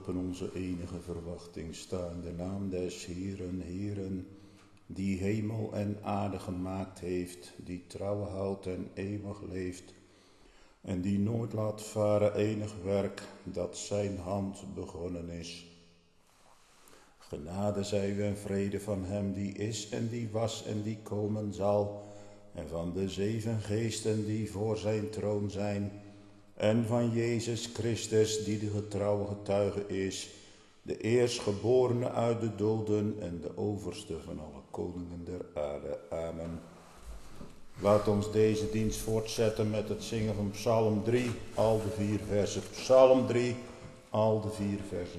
op in onze enige verwachting staan. De naam des Heeren, Heeren, die hemel en aarde gemaakt heeft, die trouw houdt en eeuwig leeft, en die nooit laat varen enig werk dat zijn hand begonnen is. Genade zij u en vrede van hem die is en die was en die komen zal, en van de 7 geesten die voor zijn troon zijn, en van Jezus Christus die de getrouwe getuige is, de eerstgeborene uit de doden en de overste van alle koningen der aarde. Amen. Laat ons deze dienst voortzetten met het zingen van Psalm 3, al de 4 versen. Psalm 3, al de 4 versen.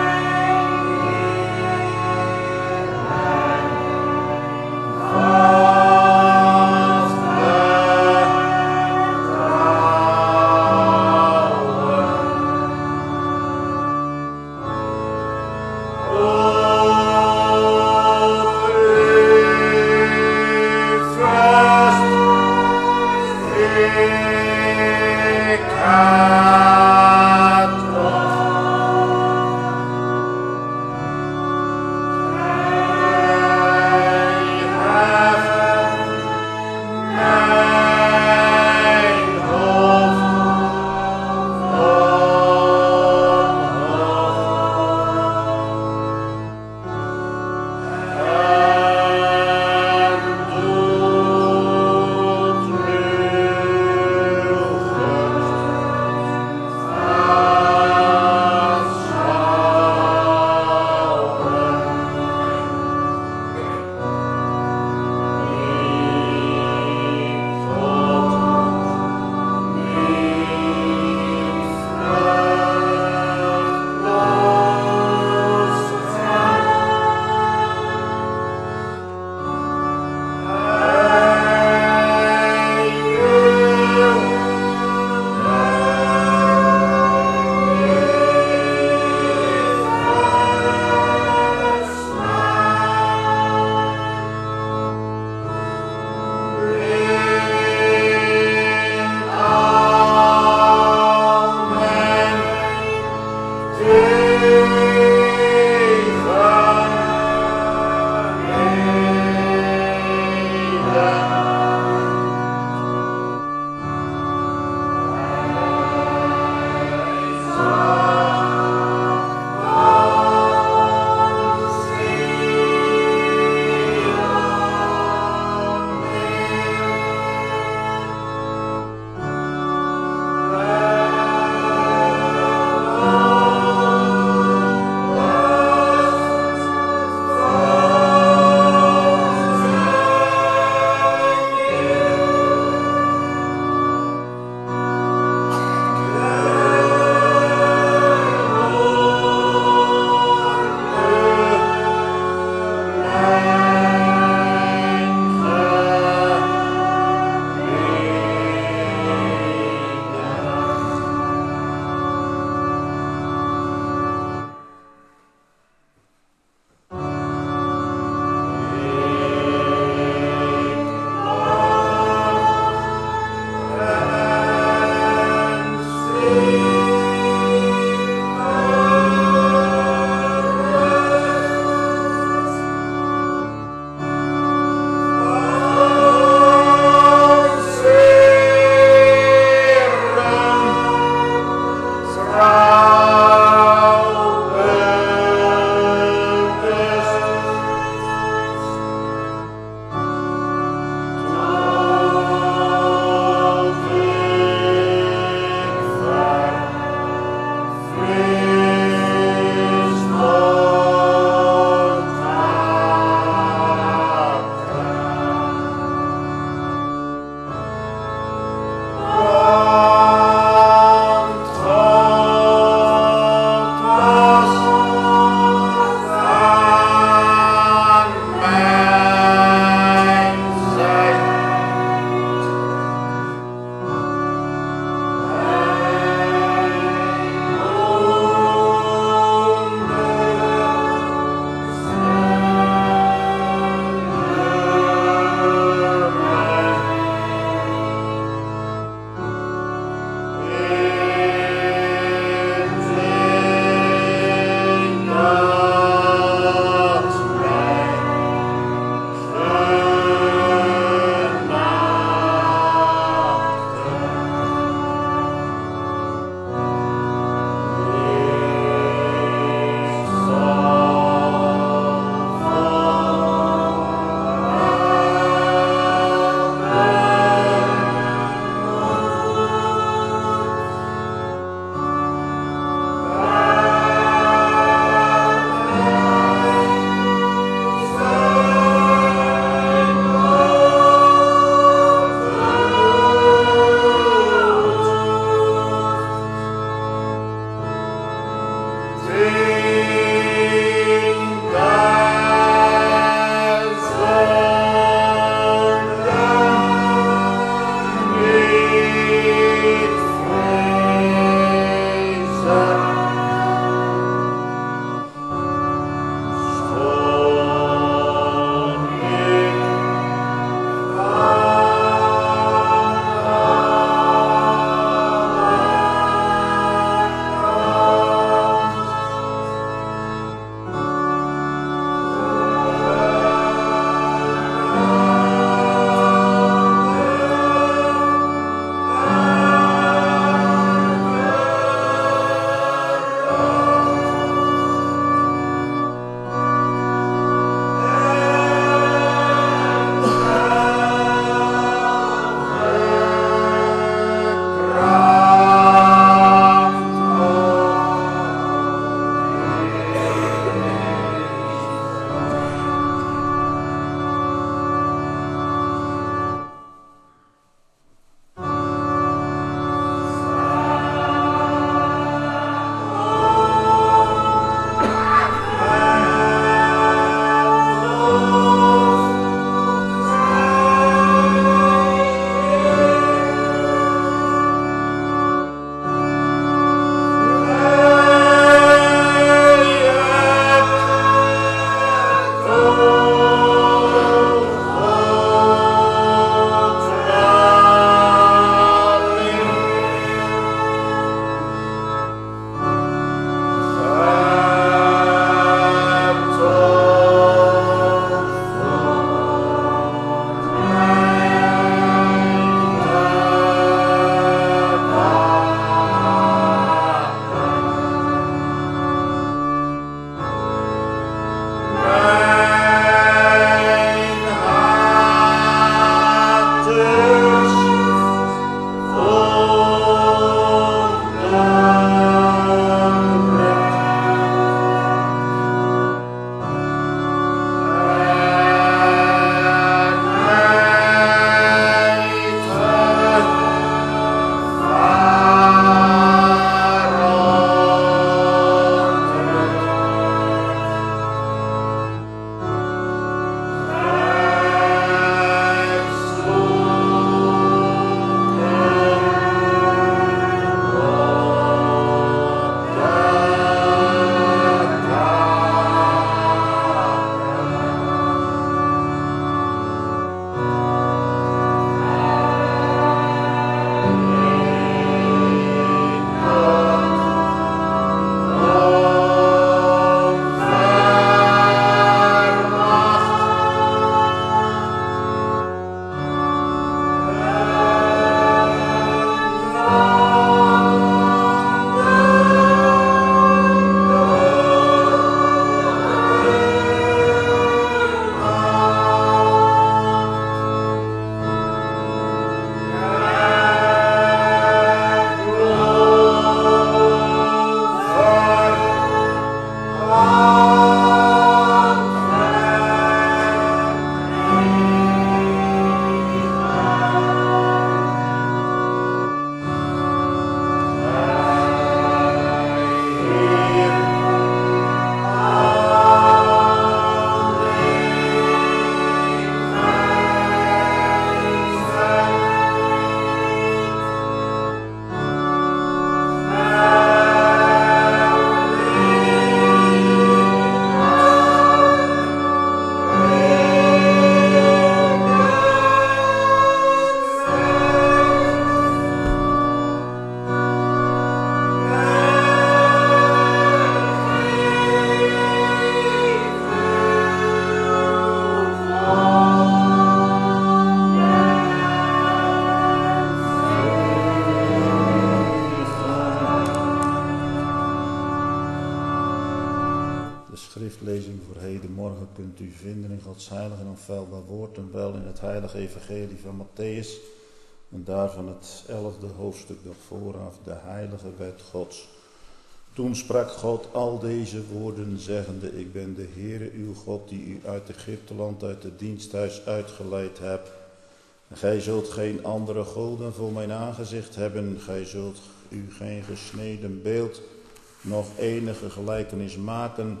schriftlezing voor hedenmorgen kunt u vinden in Gods heilig en onfeilbaar woord en wel in het heilige evangelie van Matthäus. En daarvan het 11e hoofdstuk nog vooraf, de heilige wet Gods. Toen sprak God al deze woorden zeggende, ik ben de Heere uw God die u uit Egypteland, uit het diensthuis uitgeleid hebt. Gij zult geen andere goden voor mijn aangezicht hebben, gij zult u geen gesneden beeld, nog enige gelijkenis maken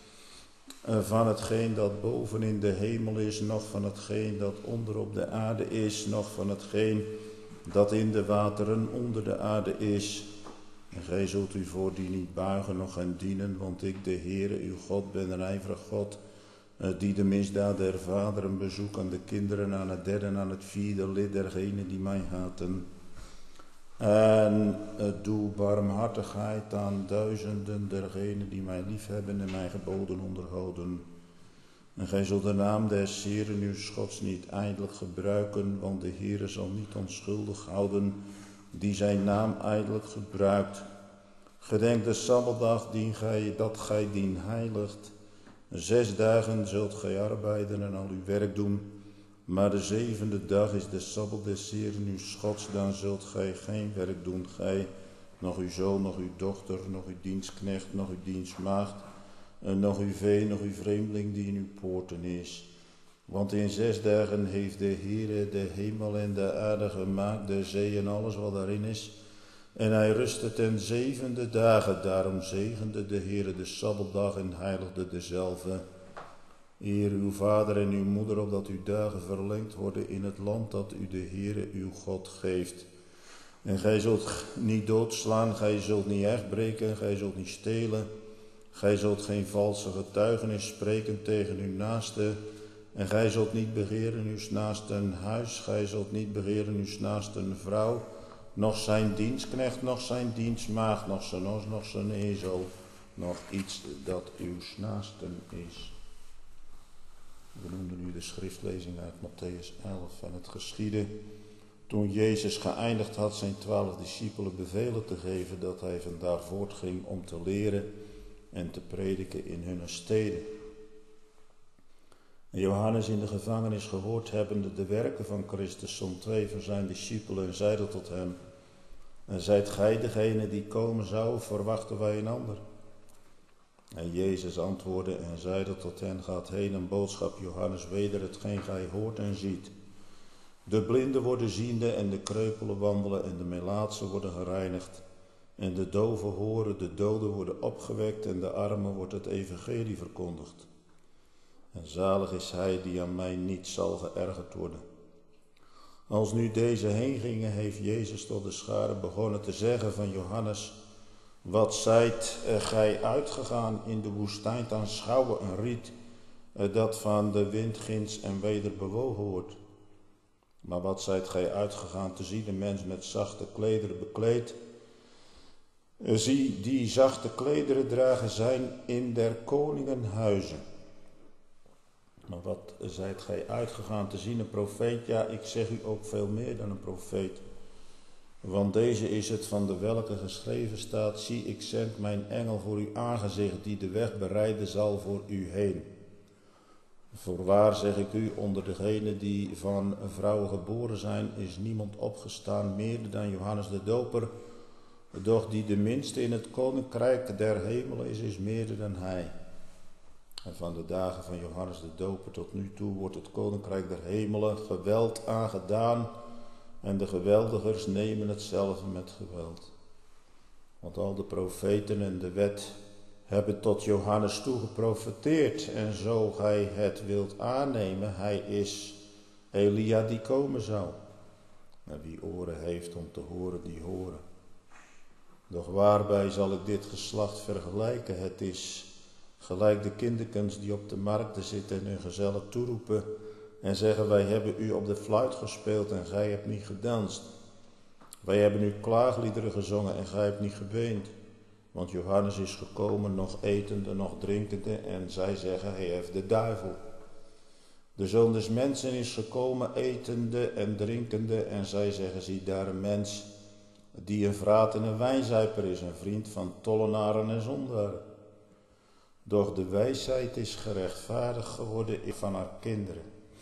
van hetgeen dat boven in de hemel is, noch van hetgeen dat onder op de aarde is, noch van hetgeen dat in de wateren onder de aarde is. En gij zult u voor die niet buigen, noch hen dienen, want ik, de Heere, uw God, ben een ijverig God, die de misdaad der vaderen bezoekt aan de kinderen, aan het derde en aan het vierde lid dergenen die mij haten. En doe barmhartigheid aan duizenden dergenen die mij liefhebben en mijn geboden onderhouden. En gij zult de naam des Heeren uw Gods niet ijdelijk gebruiken, want de Heere zal niet onschuldig houden die zijn naam ijdelijk gebruikt. Gedenk de Sabbatdag dat gij dien heiligt. 6 dagen zult gij arbeiden en al uw werk doen. Maar de 7e dag is de Sabbat des Heeren uw Gods, dan zult gij geen werk doen, gij, nog uw zoon, nog uw dochter, nog uw dienstknecht, nog uw dienstmaagd, nog uw vee, nog uw vreemdeling die in uw poorten is. Want in 6 dagen heeft de Heere de hemel en de aarde gemaakt, de zee en alles wat daarin is. En hij rustte ten 7e dagen, daarom zegende de Heere de Sabbatdag en heiligde dezelve. Eer uw vader en uw moeder, opdat uw dagen verlengd worden in het land dat u de Heere uw God geeft. En gij zult niet doodslaan, gij zult niet echtbreken, gij zult niet stelen. Gij zult geen valse getuigenis spreken tegen uw naaste. En gij zult niet begeren uw naasten huis, gij zult niet begeren uw naasten vrouw, noch zijn dienstknecht, noch zijn dienstmaagd, noch zijn os, noch zijn ezel, nog iets dat uw naasten is. We noemden nu de schriftlezing uit Matthäus 11 en het geschiedde toen Jezus geëindigd had zijn 12 discipelen bevelen te geven dat hij vandaar voortging om te leren en te prediken in hun steden. En Johannes in de gevangenis gehoord hebbende de werken van Christus zond 2 van zijn discipelen en zeide tot hem, en zijt gij degene die komen zou, verwachten wij een ander? En Jezus antwoordde en zeide tot hen, gaat heen en boodschap Johannes weder hetgeen gij hoort en ziet. De blinden worden ziende en de kreupelen wandelen en de melaatsen worden gereinigd. En de doven horen, de doden worden opgewekt en de armen wordt het evangelie verkondigd. En zalig is hij die aan mij niet zal geërgerd worden. Als nu deze heen gingen, heeft Jezus tot de schare begonnen te zeggen van Johannes, wat zijt gij uitgegaan in de woestijn te aanschouwen een riet dat van de wind ginds en weder bewogen wordt? Maar wat zijt gij uitgegaan te zien een mens met zachte klederen bekleed? Zie, die zachte klederen dragen zijn in der koningen huizen. Maar wat zijt gij uitgegaan te zien een profeet? Ja, ik zeg u ook veel meer dan een profeet. Want deze is het van de welke geschreven staat, zie ik zend mijn engel voor uw aangezicht die de weg bereiden zal voor u heen. Voorwaar zeg ik u, onder degenen die van vrouwen geboren zijn, is niemand opgestaan meer dan Johannes de Doper. Doch die de minste in het koninkrijk der hemelen is meer dan hij. En van de dagen van Johannes de Doper tot nu toe wordt het koninkrijk der hemelen geweld aangedaan. En de geweldigers nemen hetzelfde met geweld. Want al de profeten en de wet hebben tot Johannes toegeprofeteerd. En zo gij het wilt aannemen, hij is Elia die komen zou. En wie oren heeft om te horen, die horen. Doch waarbij zal ik dit geslacht vergelijken? Het is gelijk de kinderkens die op de markten zitten en hun gezellig toeroepen en zeggen, wij hebben u op de fluit gespeeld en gij hebt niet gedanst. Wij hebben u klaagliederen gezongen en gij hebt niet geweend. Want Johannes is gekomen, nog etende, nog drinkende, en zij zeggen, hij heeft de duivel. De Zoon des Mensen is gekomen, etende en drinkende, en zij zeggen, zie daar een mens die een vraat en een wijnzuiper is, een vriend van tollenaren en zondaren. Doch de wijsheid is gerechtvaardigd geworden van haar kinderen.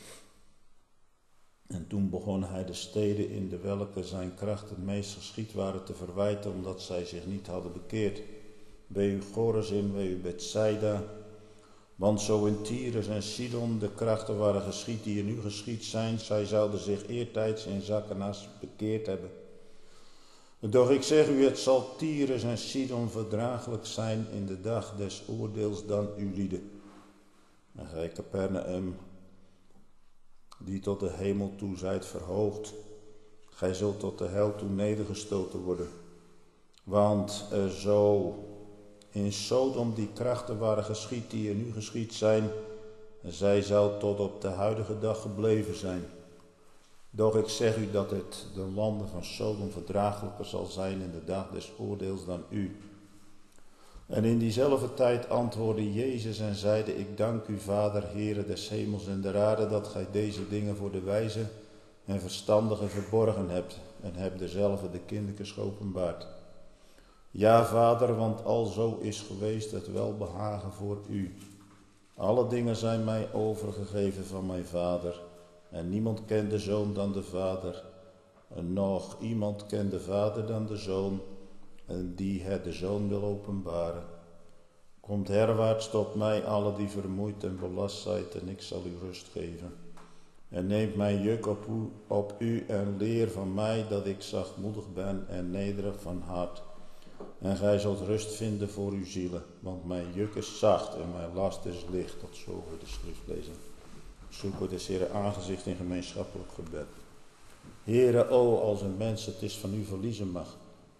En toen begon hij de steden in de welke zijn kracht het meest geschied waren te verwijten, omdat zij zich niet hadden bekeerd. Wee u Chorazin, wee u Bethsaida. Want zo in Tyrus en Sidon de krachten waren geschied die er nu geschied zijn, zij zouden zich eertijds in zak en as bekeerd hebben. Doch ik zeg u, het zal Tyrus en Sidon verdraaglijk zijn in de dag des oordeels dan uw lieden. En gij Capernaum, die tot de hemel toe zijt verhoogd, gij zult tot de hel toe nedergestoten worden. Want zo in Sodom die krachten waren geschied die er nu geschied zijn, zij zou tot op de huidige dag gebleven zijn. Doch ik zeg u dat het de landen van Sodom verdraaglijker zal zijn in de dag des oordeels dan u. En in diezelfde tijd antwoordde Jezus en zeide, ik dank u, Vader, Heere des hemels en der aarde, dat gij deze dingen voor de wijze en verstandigen verborgen hebt en hebt dezelfde de kindertjes geopenbaard. Ja, Vader, want alzo is geweest het welbehagen voor u. Alle dingen zijn mij overgegeven van mijn Vader. En niemand kent de Zoon dan de Vader. En nog iemand kent de Vader dan de Zoon. En die het de Zoon wil openbaren. Komt herwaarts tot mij, alle die vermoeid en belast zijt, en ik zal u rust geven. En neemt mijn juk op u en leer van mij, dat ik zachtmoedig ben en nederig van hart. En gij zult rust vinden voor uw zielen, want mijn juk is zacht en mijn last is licht. Tot zover de schriftlezing. Zoeken des Heeren aangezicht in gemeenschappelijk gebed. Heere, o, als een mens het is van u verliezen mag.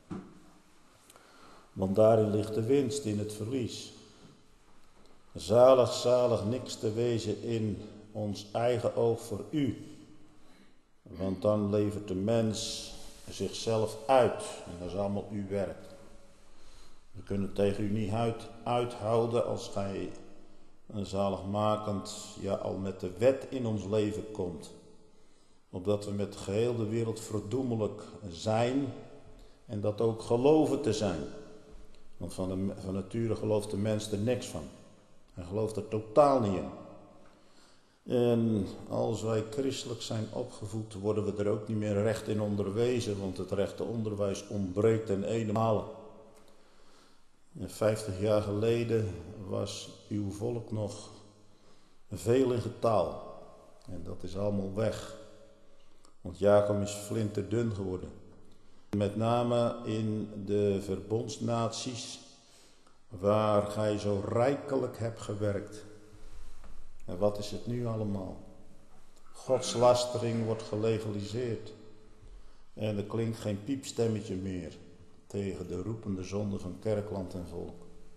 Want daarin ligt de winst, in het verlies. Zalig, zalig niks te wezen in ons eigen oog voor u. Want dan levert de mens zichzelf uit en dat is allemaal uw werk. We kunnen tegen u niet uithouden als gij een zaligmakend, ja al met de wet in ons leven komt. Opdat we met geheel de wereld verdoemelijk zijn en dat ook geloven te zijn. Want van nature gelooft de mens er niks van. Hij gelooft er totaal niet in. En als wij christelijk zijn opgevoed, worden we er ook niet meer recht in onderwezen, want het rechte onderwijs ontbreekt ten eenenmale. 50 jaar geleden was uw volk nog veel in getal. En dat is allemaal weg. Want Jacob is flinterdun geworden. Met name in de verbondsnaties waar gij zo rijkelijk hebt gewerkt. En wat is het nu allemaal? Godslastering wordt gelegaliseerd. En er klinkt geen piepstemmetje meer tegen de roepende zonde van kerkland en volk.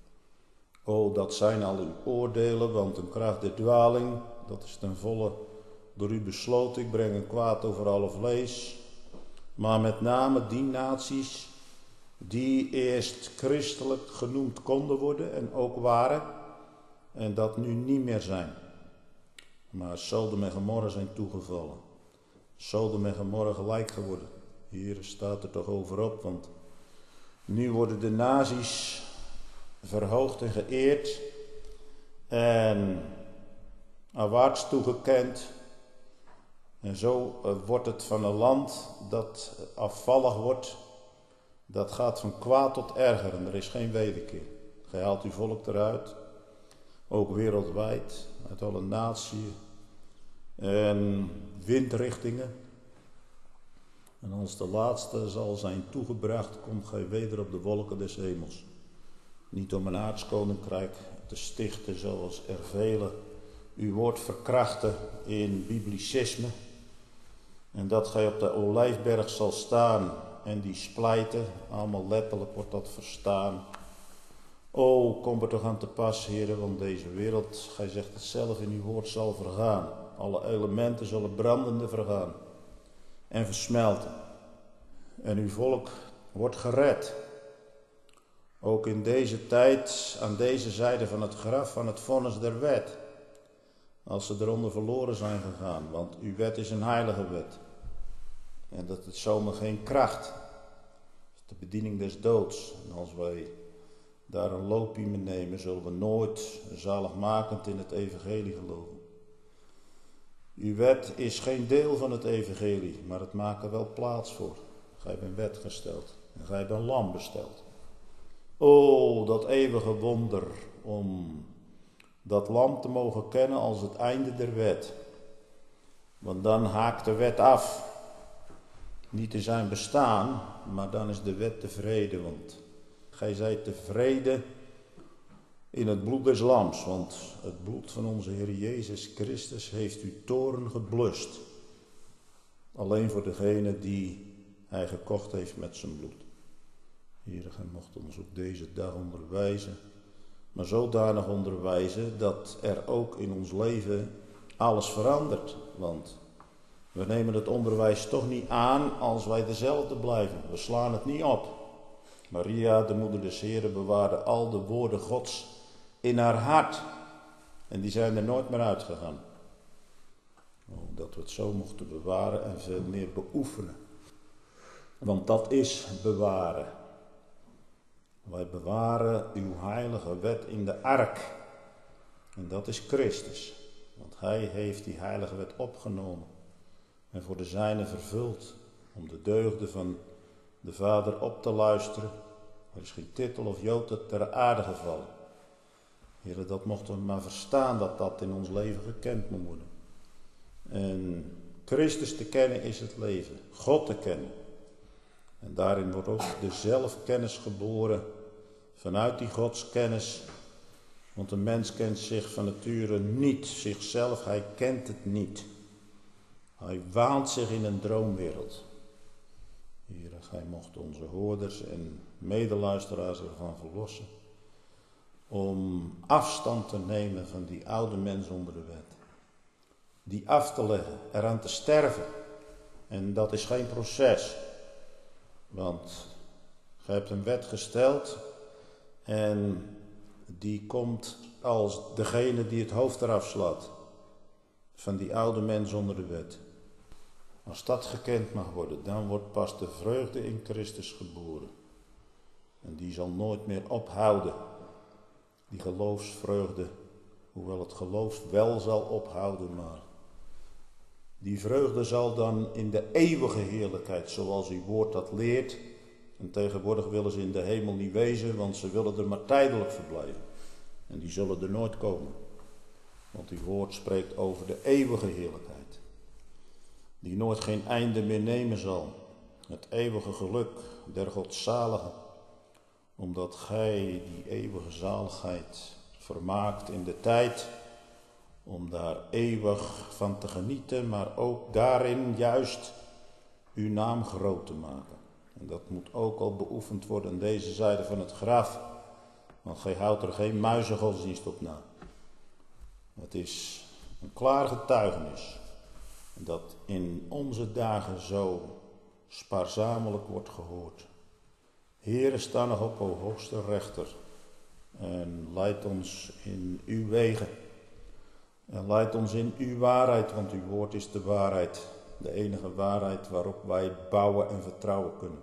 O, dat zijn al uw oordelen, want een kracht der dwaling, dat is ten volle door u besloten. Ik breng een kwaad over alle vlees. Maar met name die naties die eerst christelijk genoemd konden worden en ook waren, en dat nu niet meer zijn. Maar Sodom en Gomorra zijn toegevallen. Sodom en Gomorra gelijk geworden. Hier staat er toch over op, want nu worden de nazi's verhoogd en geëerd en aanwaarts toegekend. En zo wordt het van een land dat afvallig wordt, dat gaat van kwaad tot erger en er is geen wederkeer. Gij haalt uw volk eruit, ook wereldwijd, uit alle naties en windrichtingen. En als de laatste zal zijn toegebracht, komt gij weder op de wolken des hemels. Niet om een aardskoninkrijk te stichten zoals er velen uw woord verkrachten in biblicisme. En dat gij op de olijfberg zal staan en die splijten, allemaal letterlijk wordt dat verstaan. O, kom er toch aan te pas, heren, want deze wereld, gij zegt het zelf in uw woord, zal vergaan. Alle elementen zullen brandende vergaan en versmelten. En uw volk wordt gered. Ook in deze tijd, aan deze zijde van het graf, van het vonnis der wet. Als ze eronder verloren zijn gegaan, want uw wet is een heilige wet. En dat het zomaar geen kracht. De bediening des doods. En als wij daar een loopje mee nemen, zullen we nooit zaligmakend in het evangelie geloven. Uw wet is geen deel van het evangelie, maar het maakt er wel plaats voor. Gij bent wet gesteld en gij bent lam besteld. O, dat eeuwige wonder om dat lam te mogen kennen als het einde der wet. Want dan haakt de wet af. Niet in zijn bestaan, maar dan is de wet tevreden. Want gij zijt tevreden in het bloed des lams. Want het bloed van onze Heer Jezus Christus heeft uw toorn geblust. Alleen voor degene die hij gekocht heeft met zijn bloed. Heere, gij mocht ons ook deze dag onderwijzen. Maar zodanig onderwijzen dat er ook in ons leven alles verandert. Want we nemen het onderwijs toch niet aan als wij dezelfde blijven. We slaan het niet op. Maria, de moeder des Heren, bewaarde al de woorden Gods in haar hart. En die zijn er nooit meer uitgegaan. Dat we het zo mochten bewaren en veel meer beoefenen. Want dat is bewaren. Wij bewaren uw heilige wet in de ark. En dat is Christus. Want hij heeft die heilige wet opgenomen. En voor de zijne vervuld. Om de deugden van de Vader op te luisteren. Er is geen titel of jota ter aarde gevallen. Heere, dat mochten we maar verstaan dat dat in ons leven gekend moet worden. En Christus te kennen is het leven. God te kennen. En daarin wordt ook de zelfkennis geboren. Vanuit die godskennis. Want een mens kent zich van nature niet. Zichzelf, hij kent het niet. Hij waant zich in een droomwereld. Heere, gij mocht onze hoorders en medeluisteraars ervan verlossen. Om afstand te nemen van die oude mens onder de wet. Die af te leggen, eraan te sterven. En dat is geen proces. Want gij hebt een wet gesteld en die komt als degene die het hoofd eraf slaat. Van die oude mens onder de wet. Als dat gekend mag worden, dan wordt pas de vreugde in Christus geboren. En die zal nooit meer ophouden. Die geloofsvreugde, hoewel het geloof wel zal ophouden, maar die vreugde zal dan in de eeuwige heerlijkheid, zoals uw woord dat leert. En tegenwoordig willen ze in de hemel niet wezen, want ze willen er maar tijdelijk verblijven. En die zullen er nooit komen. Want uw woord spreekt over de eeuwige heerlijkheid. Die nooit geen einde meer nemen zal. Het eeuwige geluk der godzaligen. Omdat gij die eeuwige zaligheid vermaakt in de tijd. Om daar eeuwig van te genieten, maar ook daarin juist uw naam groot te maken. En dat moet ook al beoefend worden aan deze zijde van het graf. Want gij houdt er geen muizengodsdienst op na. Het is een klaar getuigenis. Dat in onze dagen zo spaarzamelijk wordt gehoord. Heere, sta nog op, o hoogste rechter. En leid ons in uw wegen. En leid ons in uw waarheid, want uw woord is de waarheid. De enige waarheid waarop wij bouwen en vertrouwen kunnen.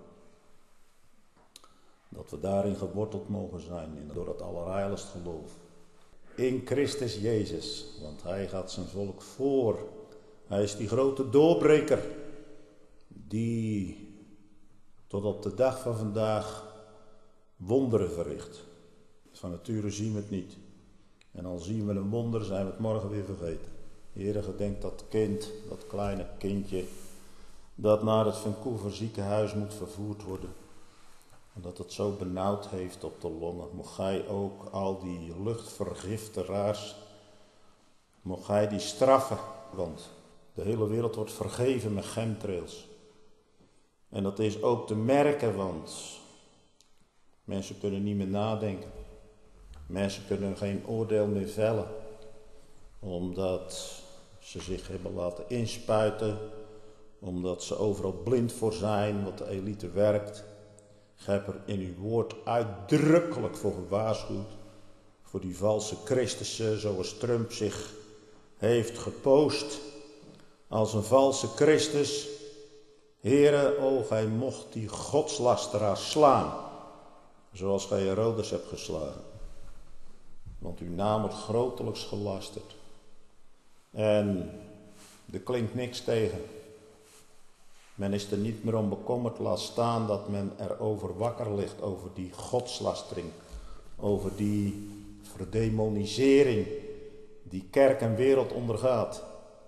Dat we daarin geworteld mogen zijn, door het allerheiligst geloof. In Christus Jezus, want hij gaat zijn volk voor. Hij is die grote doorbreker, die tot op de dag van vandaag wonderen verricht. Van nature zien we het niet. En al zien we een wonder, zijn we het morgen weer vergeten. Heere, gedenk dat kind, dat kleine kindje, dat naar het Vancouver ziekenhuis moet vervoerd worden. Omdat het zo benauwd heeft op de longen. Mocht gij ook al die luchtvergifteraars, mocht gij die straffen. Want de hele wereld wordt vergeven met chemtrails. En dat is ook te merken, want mensen kunnen niet meer nadenken. Mensen kunnen geen oordeel meer vellen. Omdat ze zich hebben laten inspuiten. Omdat ze overal blind voor zijn, wat de elite werkt. Ik heb er in uw woord uitdrukkelijk voor gewaarschuwd. Voor die valse Christussen, zoals Trump zich heeft gepost. Als een valse Christus. Heere, o gij mocht die godslasteraar slaan. zoals gij Herodes hebt geslagen. Want uw naam wordt grotelijks gelasterd. En er klinkt niks tegen. Men is er niet meer om bekommerd, laat staan dat men erover wakker ligt, over die godslastering, over die verdemonisering die kerk en wereld ondergaat.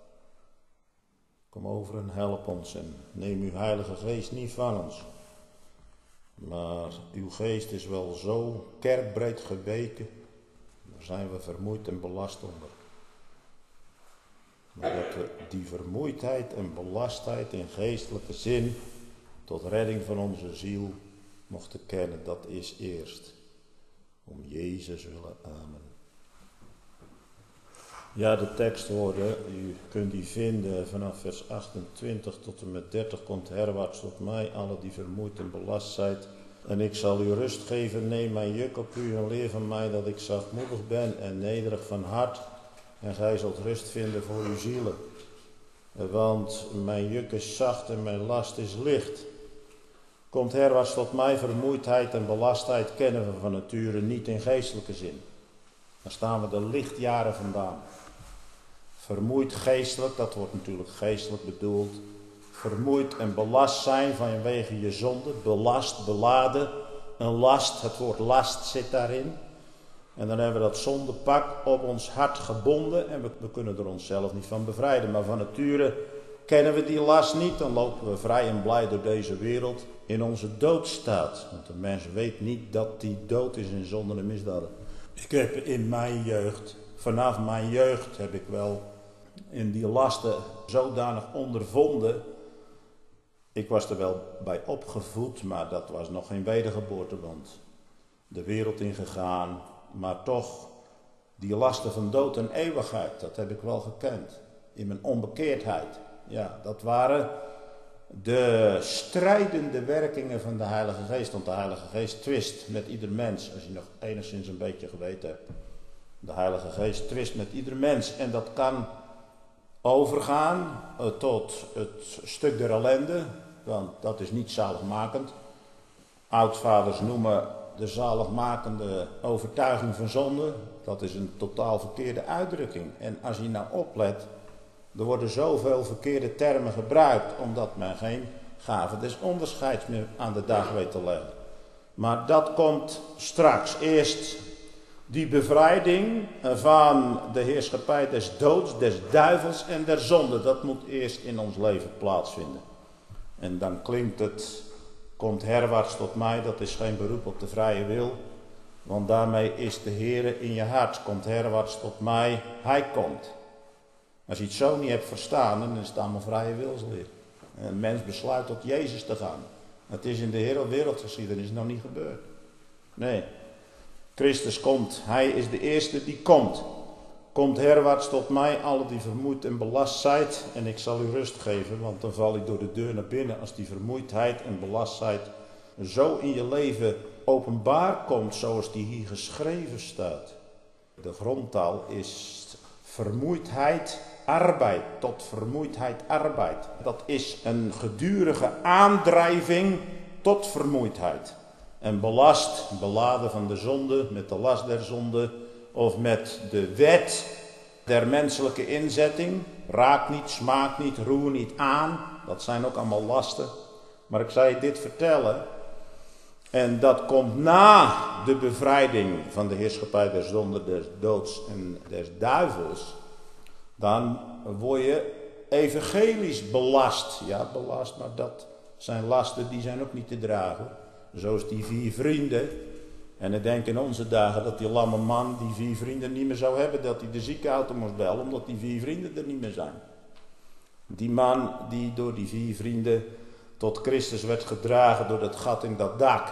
Kom over en help ons en neem uw Heilige Geest niet van ons. Maar uw geest is wel zo kerkbreed geweken, daar zijn we vermoeid en belast onder. Maar dat we die vermoeidheid en belastheid in geestelijke zin tot redding van onze ziel mochten kennen, dat is eerst. Om Jezus willen, amen. Ja, de tekst hoorde, u kunt die vinden vanaf vers 28 tot en met 30. Komt herwaarts tot mij, alle die vermoeid en belast zijt. En ik zal u rust geven, neem mijn juk op u en leer van mij dat ik zachtmoedig ben en nederig van hart. En gij zult rust vinden voor uw zielen. Want mijn juk is zacht en mijn last is licht. Komt herwaarts tot mij, vermoeidheid en belastheid kennen we van nature niet in geestelijke zin. Dan staan we de lichtjaren vandaan. Vermoeid geestelijk, dat wordt natuurlijk geestelijk bedoeld. Vermoeid en belast zijn vanwege je zonde. Belast, beladen, een last. Het woord last zit daarin. En dan hebben we dat zondepak op ons hart gebonden. En we kunnen er onszelf niet van bevrijden. Maar van nature kennen we die last niet. Dan lopen we vrij en blij door deze wereld in onze doodstaat. Want de mens weet niet dat die dood is in zonde en misdaden. Ik heb in mijn jeugd, vanaf mijn jeugd heb ik wel in die lasten zodanig ondervonden. Ik was er wel bij opgevoed, maar dat was nog geen wedergeboorte, want de wereld ingegaan. Maar toch, die lasten van dood en eeuwigheid, dat heb ik wel gekend. In mijn onbekeerdheid. Ja, dat waren de strijdende werkingen van de Heilige Geest. Want de Heilige Geest twist met ieder mens, als je nog enigszins een beetje geweten hebt. De Heilige Geest twist met ieder mens. En dat kan overgaan tot het stuk der ellende. Want dat is niet zaligmakend. Oudvaders noemen de zaligmakende overtuiging van zonde. Dat is een totaal verkeerde uitdrukking. En als je nou oplet, er worden zoveel verkeerde termen gebruikt, omdat men geen gave des onderscheids meer aan de dag weet te leggen. Maar dat komt straks. Eerst die bevrijding van de heerschappij des doods, des duivels en der zonde. Dat moet eerst in ons leven plaatsvinden. En dan klinkt het, komt herwaarts tot mij, dat is geen beroep op de vrije wil. Want daarmee is de Heere in je hart. Komt herwaarts tot mij, hij komt. Als je het zo niet hebt verstaan, dan is het allemaal vrije wilsleer. Een mens besluit tot Jezus te gaan. Het is in de hele wereldgeschiedenis nog niet gebeurd. Nee, Christus komt. Hij is de eerste die komt. Komt herwaarts tot mij, alle die vermoeid en belast zijt, en ik zal u rust geven, want dan val ik door de deur naar binnen als die vermoeidheid en belastheid zo in je leven openbaar komt, zoals die hier geschreven staat. De grondtaal is vermoeidheid, arbeid, tot vermoeidheid, arbeid. Dat is een gedurige aandrijving tot vermoeidheid. En belast, beladen van de zonde, met de last der zonde, of met de wet der menselijke inzetting. Raak niet, smaak niet, roer niet aan. Dat zijn ook allemaal lasten. Maar ik zal je dit vertellen. En dat komt na de bevrijding van de heerschappij der zonde, des doods en des duivels. Dan word je evangelisch belast. Ja, belast, maar dat zijn lasten die zijn ook niet te dragen. Zoals die 4 vrienden. En ik denk in onze dagen dat die lamme man die 4 vrienden niet meer zou hebben. Dat hij de ziekenauto moest bellen omdat die 4 vrienden er niet meer zijn. Die man die door die 4 vrienden tot Christus werd gedragen door dat gat in dat dak.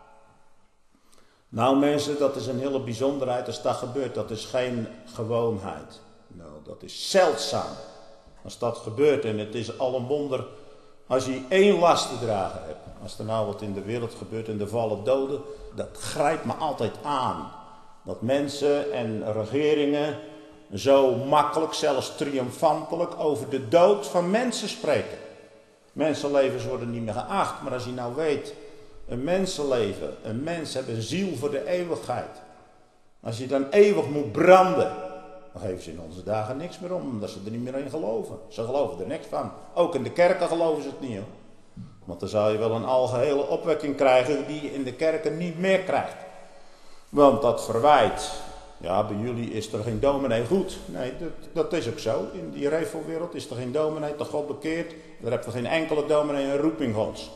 Nou mensen, dat is een hele bijzonderheid als dat gebeurt. Dat is geen gewoonheid. Nou, dat is zeldzaam als dat gebeurt. En het is al een wonder als je 1 last te dragen hebt. Als er nou wat in de wereld gebeurt en er vallen doden, dat grijpt me altijd aan. Dat mensen en regeringen zo makkelijk, zelfs triomfantelijk, over de dood van mensen spreken. Mensenlevens worden niet meer geacht, maar als je nou weet een mensenleven, een mens heeft een ziel voor de eeuwigheid. Als je dan eeuwig moet branden, dan geven ze in onze dagen niks meer om, omdat ze er niet meer in geloven. Ze geloven er niks van. Ook in de kerken geloven ze het niet, hoor. Want dan zou je wel een algehele opwekking krijgen die je in de kerken niet meer krijgt. Want dat verwijt, ja, bij jullie is er geen dominee goed. Nee, dat is ook zo. In die revelwereld is er geen dominee tot God bekeerd. Daar heb je geen enkele dominee een roeping gods.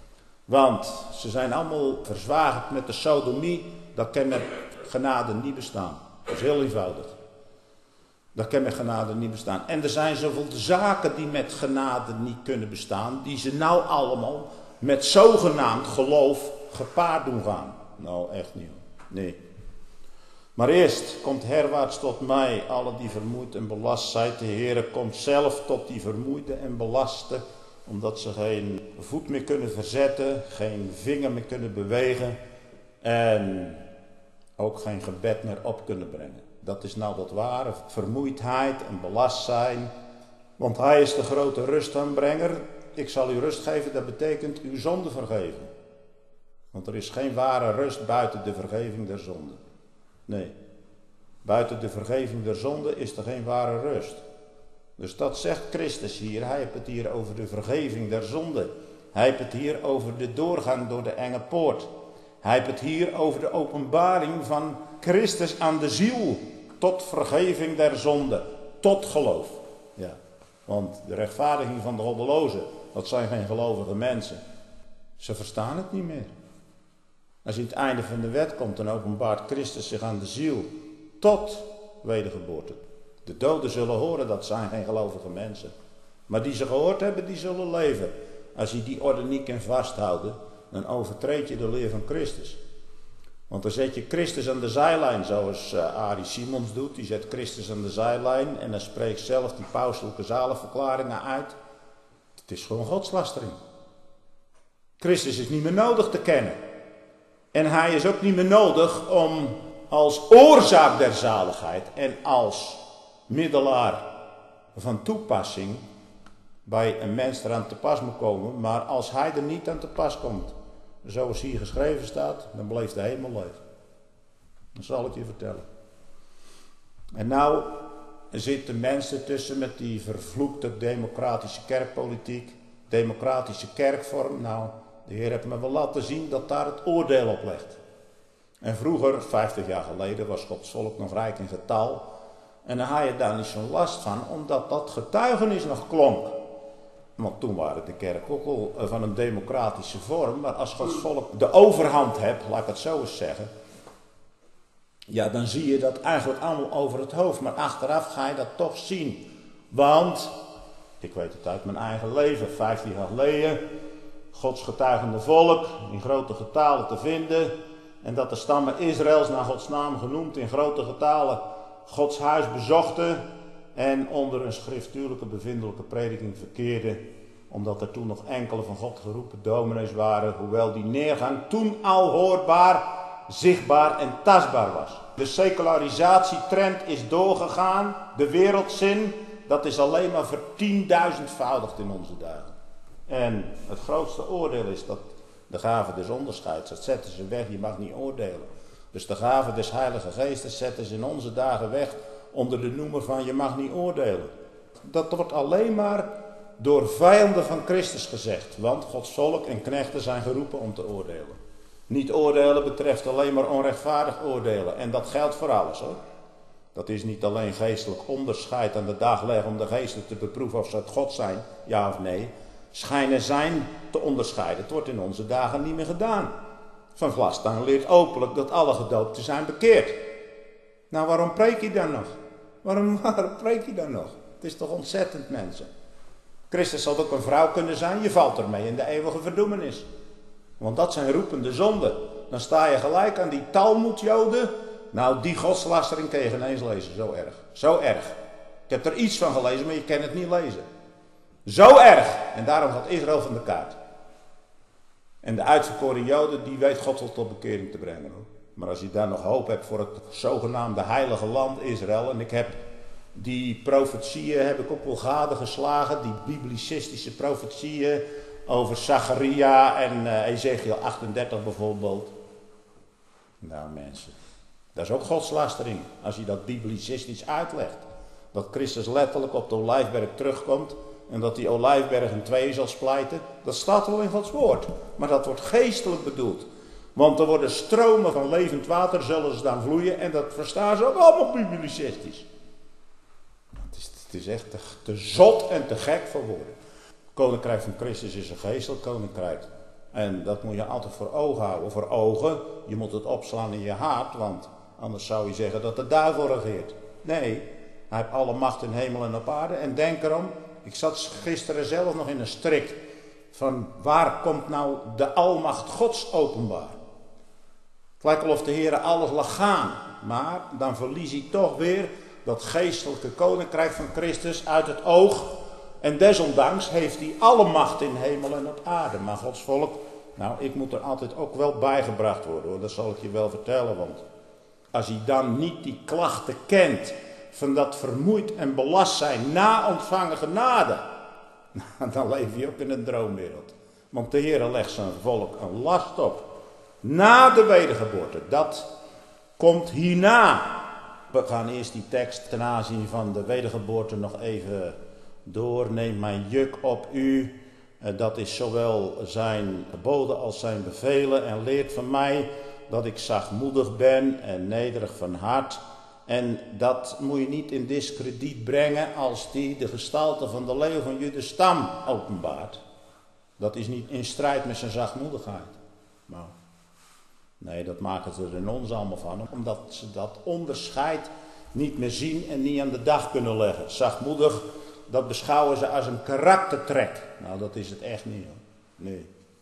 Want ze zijn allemaal verzwagerd met de sodomie. Dat kan met genade niet bestaan. Dat is heel eenvoudig. Dat kan met genade niet bestaan. En er zijn zoveel zaken die met genade niet kunnen bestaan. Die ze nou allemaal met zogenaamd geloof gepaard doen gaan. Nou, echt niet. Nee. Maar eerst komt herwaarts tot mij, alle die vermoeid en belast zijn. De Heere komt zelf tot die vermoeide en belasten. Omdat ze geen voet meer kunnen verzetten. Geen vinger meer kunnen bewegen. En ook geen gebed meer op kunnen brengen. Dat is nou dat ware vermoeidheid en belast zijn. Want hij is de grote rustaanbrenger. Ik zal u rust geven, dat betekent uw zonde vergeven. Want er is geen ware rust buiten de vergeving der zonde. Nee, buiten de vergeving der zonde is er geen ware rust. Dus dat zegt Christus hier. Hij heeft het hier over de vergeving der zonde. Hij heeft het hier over de doorgang door de enge poort. Hij heeft het hier over de openbaring van Christus aan de ziel. Tot vergeving der zonde. Tot geloof. Ja, want de rechtvaardiging van de goddelozen, dat zijn geen gelovige mensen. Ze verstaan het niet meer. Als je aan het einde van de wet komt, dan openbaart Christus zich aan de ziel. Tot wedergeboorte. De doden zullen horen, dat zijn geen gelovige mensen. Maar die ze gehoord hebben, die zullen leven. Als je die orde niet kan vasthouden, dan overtreed je de leer van Christus. Want dan zet je Christus aan de zijlijn, zoals Arie Simons doet. Die zet Christus aan de zijlijn en dan spreekt zelf die pauselijke zaligverklaringen uit. Het is gewoon godslastering. Christus is niet meer nodig te kennen. En hij is ook niet meer nodig om als oorzaak der zaligheid en als middelaar van toepassing bij een mens eraan te pas moet komen. Maar als hij er niet aan te pas komt, zoals hier geschreven staat, dan bleef de hemel leeg. Dat zal ik je vertellen. En nou zitten mensen tussen met die vervloekte democratische kerkpolitiek, democratische kerkvorm. Nou, de Heer heeft me wel laten zien dat daar het oordeel op ligt. En vroeger, 50 jaar geleden, was Gods volk nog rijk in getal. En dan had je daar niet zo'n last van, omdat dat getuigenis nog klonk. Want toen waren de kerken ook al van een democratische vorm. Maar als Gods volk de overhand hebt, laat ik het zo eens zeggen. Ja, dan zie je dat eigenlijk allemaal over het hoofd. Maar achteraf ga je dat toch zien. Want, ik weet het uit mijn eigen leven, 15 jaar geleden. Gods getuigende volk, in grote getalen te vinden. En dat de stammen Israëls naar Gods naam genoemd in grote getalen Gods huis bezochten. En onder een schriftuurlijke bevindelijke prediking verkeerden. Omdat er toen nog enkele van God geroepen dominees waren. Hoewel die neergang toen al hoorbaar, zichtbaar en tastbaar was. De secularisatie-trend is doorgegaan. De wereldzin, dat is alleen maar vertienduizendvoudigd in onze dagen. En het grootste oordeel is dat de gave des onderscheids, dat zetten ze weg, je mag niet oordelen. Dus de gave des Heilige Geestes zetten ze in onze dagen weg onder de noemer van je mag niet oordelen. Dat wordt alleen maar door vijanden van Christus gezegd, want Gods volk en knechten zijn geroepen om te oordelen. Niet oordelen betreft alleen maar onrechtvaardig oordelen en dat geldt voor alles, hoor. Dat is niet alleen geestelijk onderscheid aan de dag leggen om de geesten te beproeven of ze uit God zijn, ja of nee. Schijnen zijn te onderscheiden. Het wordt in onze dagen niet meer gedaan. Van Glasstaan leert openlijk dat alle gedoopten zijn bekeerd. Nou, waarom preek je dan nog? Waarom preek je dan nog? Het is toch ontzettend, mensen. Christus zal ook een vrouw kunnen zijn. Je valt ermee in de eeuwige verdoemenis. Want dat zijn roepende zonden. Dan sta je gelijk aan die Talmudjoden. Nou, die godslastering kun je geen eens lezen. Zo erg. Zo erg. Ik heb er iets van gelezen, maar je kan het niet lezen. Zo erg. En daarom gaat Israël van de kaart. En de uitverkoren Joden, die weet God wel tot bekering te brengen, hoor. Maar als je daar nog hoop hebt voor het zogenaamde heilige land Israël. En ik heb die profetieën heb ik ook wel gadegeslagen. Die biblicistische profetieën over Zacharia en Ezekiel 38 bijvoorbeeld. Nou mensen, dat is ook godslastering als je dat biblicistisch uitlegt. Dat Christus letterlijk op de olijfberg terugkomt en dat die olijfberg in tweeën zal splijten. Dat staat wel in Gods woord, maar dat wordt geestelijk bedoeld. Want er worden stromen van levend water, zullen ze dan vloeien en dat verstaan ze ook allemaal biblicistisch. Het is echt te zot en te gek voor woorden. Het koninkrijk van Christus is een geestelijk koninkrijk. En dat moet je altijd voor ogen houden. Voor ogen, je moet het opslaan in je hart, want anders zou je zeggen dat de duivel regeert. Nee, hij heeft alle macht in hemel en op aarde. En denk erom, ik zat gisteren zelf nog in een strik van waar komt nou de almacht Gods openbaar. Het lijkt wel of de Heer alles laat gaan, maar dan verlies hij toch weer dat geestelijke koninkrijk van Christus uit het oog. En desondanks heeft hij alle macht in hemel en op aarde. Maar Gods volk, nou ik moet er altijd ook wel bijgebracht worden hoor. Dat zal ik je wel vertellen. Want als hij dan niet die klachten kent van dat vermoeid en belast zijn na ontvangen genade. Dan leef je ook in een droomwereld. Want de Heer legt zijn volk een last op. Na de wedergeboorte. Dat komt hierna. We gaan eerst die tekst ten aanzien van de wedergeboorte nog even door. Neem mijn juk op u. Dat is zowel zijn geboden als zijn bevelen. En leert van mij dat ik zachtmoedig ben en nederig van hart. En dat moet je niet in diskrediet brengen als die de gestalte van de leeuw van Judas stam openbaart. Dat is niet in strijd met zijn zachtmoedigheid. Maar nee, dat maken ze er in ons allemaal van. Omdat ze dat onderscheid niet meer zien en niet aan de dag kunnen leggen. Zachtmoedig, dat beschouwen ze als een karaktertrek. Nou, dat is het echt niet hoor.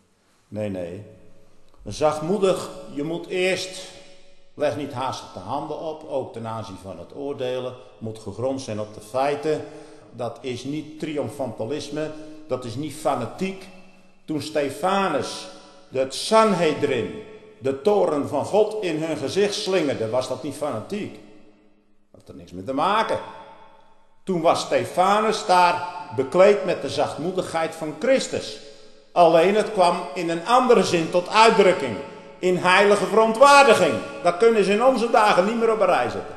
Nee. Zachtmoedig, je moet eerst, leg niet haastig de handen op, ook ten aanzien van het oordelen. Moet gegrond zijn op de feiten. Dat is niet triomfantalisme, dat is niet fanatiek. Toen Stefanus het Sanhedrin, de toren van God in hun gezicht slingerde, was dat niet fanatiek. Dat had er niks mee te maken. Toen was Stefanus daar bekleed met de zachtmoedigheid van Christus. Alleen het kwam in een andere zin tot uitdrukking. In heilige verontwaardiging. Dat kunnen ze in onze dagen niet meer op een rij zetten.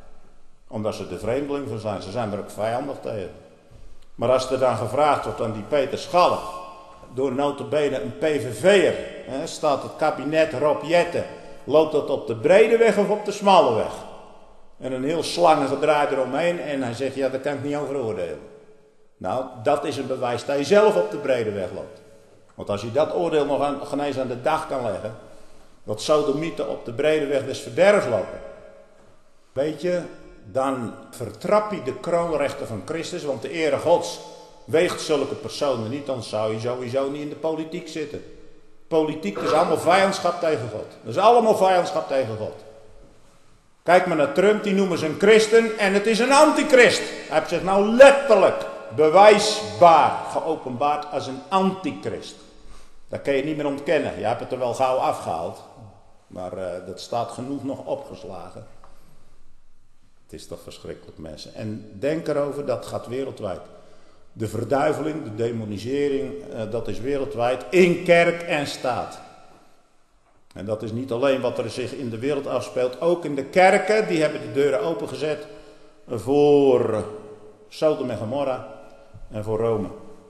Omdat ze de vreemdeling van zijn. Ze zijn er ook vijandig tegen. Maar als er dan gevraagd wordt aan die Peter Schalk, door nota bene een PVV'er, staat het kabinet Rob Jetten, loopt dat op de brede weg of op de smalle weg? En een heel slangige draai eromheen en hij zegt, ja, daar kan ik niet over oordelen. Nou, dat is een bewijs dat je zelf op de brede weg loopt. Want als je dat oordeel nog eens aan de dag kan leggen, dat sodomieten op de brede weg des verderfs lopen. Weet je, dan vertrap je de kroonrechten van Christus, want de ere Gods weegt zulke personen niet, dan zou je sowieso niet in de politiek zitten. Politiek is allemaal vijandschap tegen God. Dat is allemaal vijandschap tegen God. Kijk maar naar Trump, die noemen ze een christen en het is een antichrist. Hij heeft zich nou letterlijk bewijsbaar geopenbaard als een antichrist. Dat kan je niet meer ontkennen. Je hebt het er wel gauw afgehaald. Maar dat staat genoeg nog opgeslagen. Het is toch verschrikkelijk mensen. En denk erover, dat gaat wereldwijd. De verduiveling, de demonisering, dat is wereldwijd in kerk en staat. En dat is niet alleen wat er zich in de wereld afspeelt. Ook in de kerken, die hebben de deuren opengezet voor Sodom en Gomorra en voor Rome.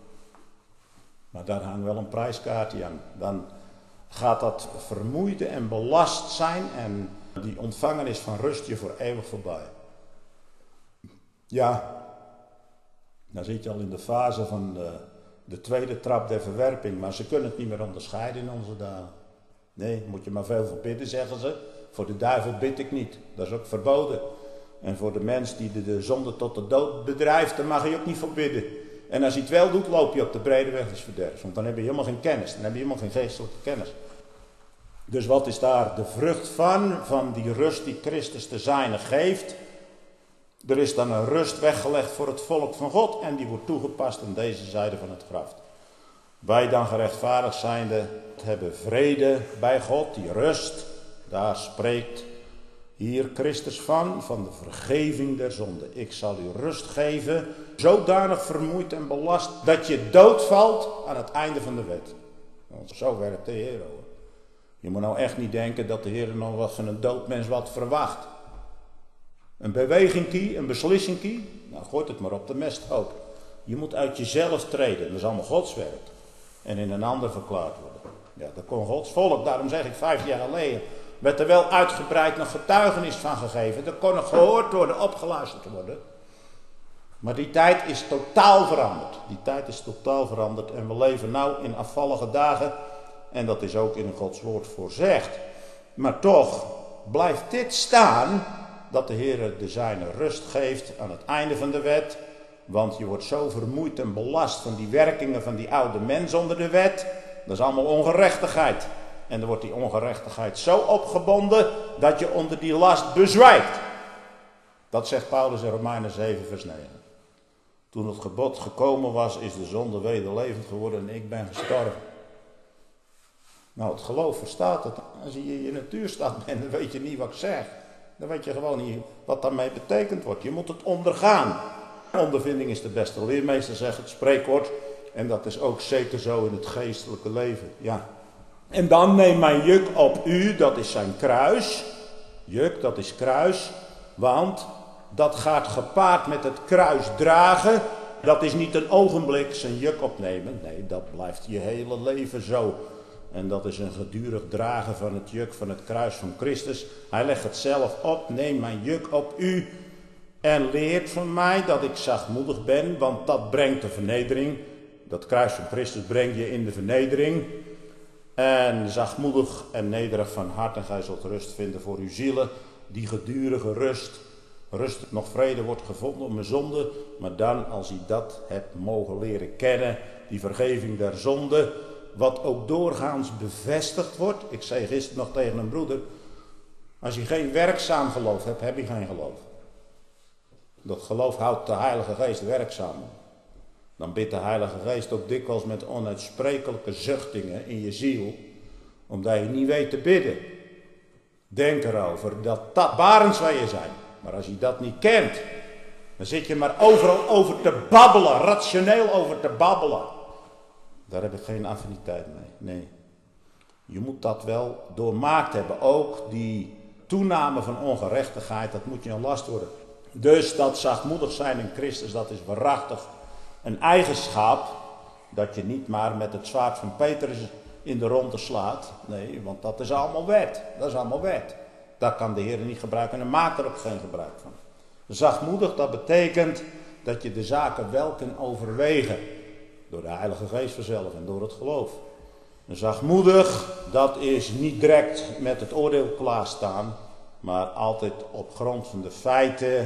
Maar daar hangt wel een prijskaartje aan. Dan gaat dat vermoeide en belast zijn en die ontvangenis van rust je voor eeuwig voorbij. Ja, dan zit je al in de fase van de tweede trap der verwerping, maar ze kunnen het niet meer onderscheiden in onze dagen. Nee, moet je maar veel voor bidden, zeggen ze. Voor de duivel bid ik niet, dat is ook verboden. En voor de mens die de zonde tot de dood bedrijft, daar mag je ook niet voor bidden. En als hij het wel doet, loop je op de brede weg des verderfs. Want dan heb je helemaal geen kennis, dan heb je helemaal geen geestelijke kennis. Dus wat is daar de vrucht van die rust die Christus de zijnen geeft? Er is dan een rust weggelegd voor het volk van God en die wordt toegepast aan deze zijde van het graf. Wij dan gerechtvaardigd zijnde hebben vrede bij God, die rust, daar spreekt hier Christus van de vergeving der zonde. Ik zal u rust geven, zodanig vermoeid en belast, dat je doodvalt aan het einde van de wet. Want zo werkt de Heer, hoor. Je moet nou echt niet denken dat de Heer nog wat van een dood mens wat verwacht. Een bewegingkie, een beslissingkie, nou gooit het maar op de mesthoop. Je moet uit jezelf treden, dat is allemaal Gods werk. En in een ander verklaard worden. Ja, dat kon Gods volk, daarom zeg ik 5 jaar geleden, werd er wel uitgebreid nog getuigenis van gegeven. Dat kon er gehoord worden, opgeluisterd worden. Maar die tijd is totaal veranderd. Die tijd is totaal veranderd en we leven nou in afvallige dagen. En dat is ook in Gods woord voorzegd. Maar toch blijft dit staan, dat de Heer de zijne rust geeft aan het einde van de wet. Want je wordt zo vermoeid en belast van die werkingen van die oude mens onder de wet. Dat is allemaal ongerechtigheid. En dan wordt die ongerechtigheid zo opgebonden dat je onder die last bezwijkt. Dat zegt Paulus in Romeinen 7 vers 9. Toen het gebod gekomen was, is de zonde weder levend geworden en ik ben gestorven. Nou, het geloof verstaat het. Als je in je natuurstaat bent, dan weet je niet wat ik zeg. Dan weet je gewoon niet wat daarmee betekend wordt. Je moet het ondergaan. Ondervinding is de beste leermeester, zegt het spreekwoord. En dat is ook zeker zo in het geestelijke leven. Ja. En dan neem mijn juk op u, dat is zijn kruis. Juk, dat is kruis. Want dat gaat gepaard met het kruis dragen. Dat is niet een ogenblik zijn juk opnemen. Nee, dat blijft je hele leven zo. En dat is een gedurig dragen van het juk van het kruis van Christus. Hij legt het zelf op. Neem mijn juk op u. En leert van mij dat ik zachtmoedig ben. Want dat brengt de vernedering. Dat kruis van Christus brengt je in de vernedering. En zachtmoedig en nederig van hart. En gij zult rust vinden voor uw zielen. Die gedurige rust. Rust, nog vrede wordt gevonden om mijn zonde. Maar dan als je dat hebt mogen leren kennen. Die vergeving der zonde. Wat ook doorgaans bevestigd wordt. Ik zei gisteren nog tegen een broeder. Als je geen werkzaam geloof hebt, heb je geen geloof. Dat geloof houdt de Heilige Geest werkzaam. Dan bidt de Heilige Geest ook dikwijls met onuitsprekelijke zuchtingen in je ziel. Omdat je niet weet te bidden. Denk erover dat dat barensweeën zijn. Maar als je dat niet kent, dan zit je maar overal over te babbelen. Rationeel over te babbelen. Daar heb ik geen affiniteit mee. Nee. Je moet dat wel doormaakt hebben. Ook die toename van ongerechtigheid, dat moet je een last worden. Dus dat zachtmoedig zijn in Christus, dat is waarachtig een eigenschap. Dat je niet maar met het zwaard van Petrus in de ronde slaat. Nee, want dat is allemaal wet. Dat is allemaal wet. Dat kan de Heer niet gebruiken en maakt er ook geen gebruik van. Zachtmoedig, dat betekent dat je de zaken wel kunt overwegen. Door de Heilige Geest vanzelf en door het geloof. Zachtmoedig, dat is niet direct met het oordeel klaarstaan. Maar altijd op grond van de feiten.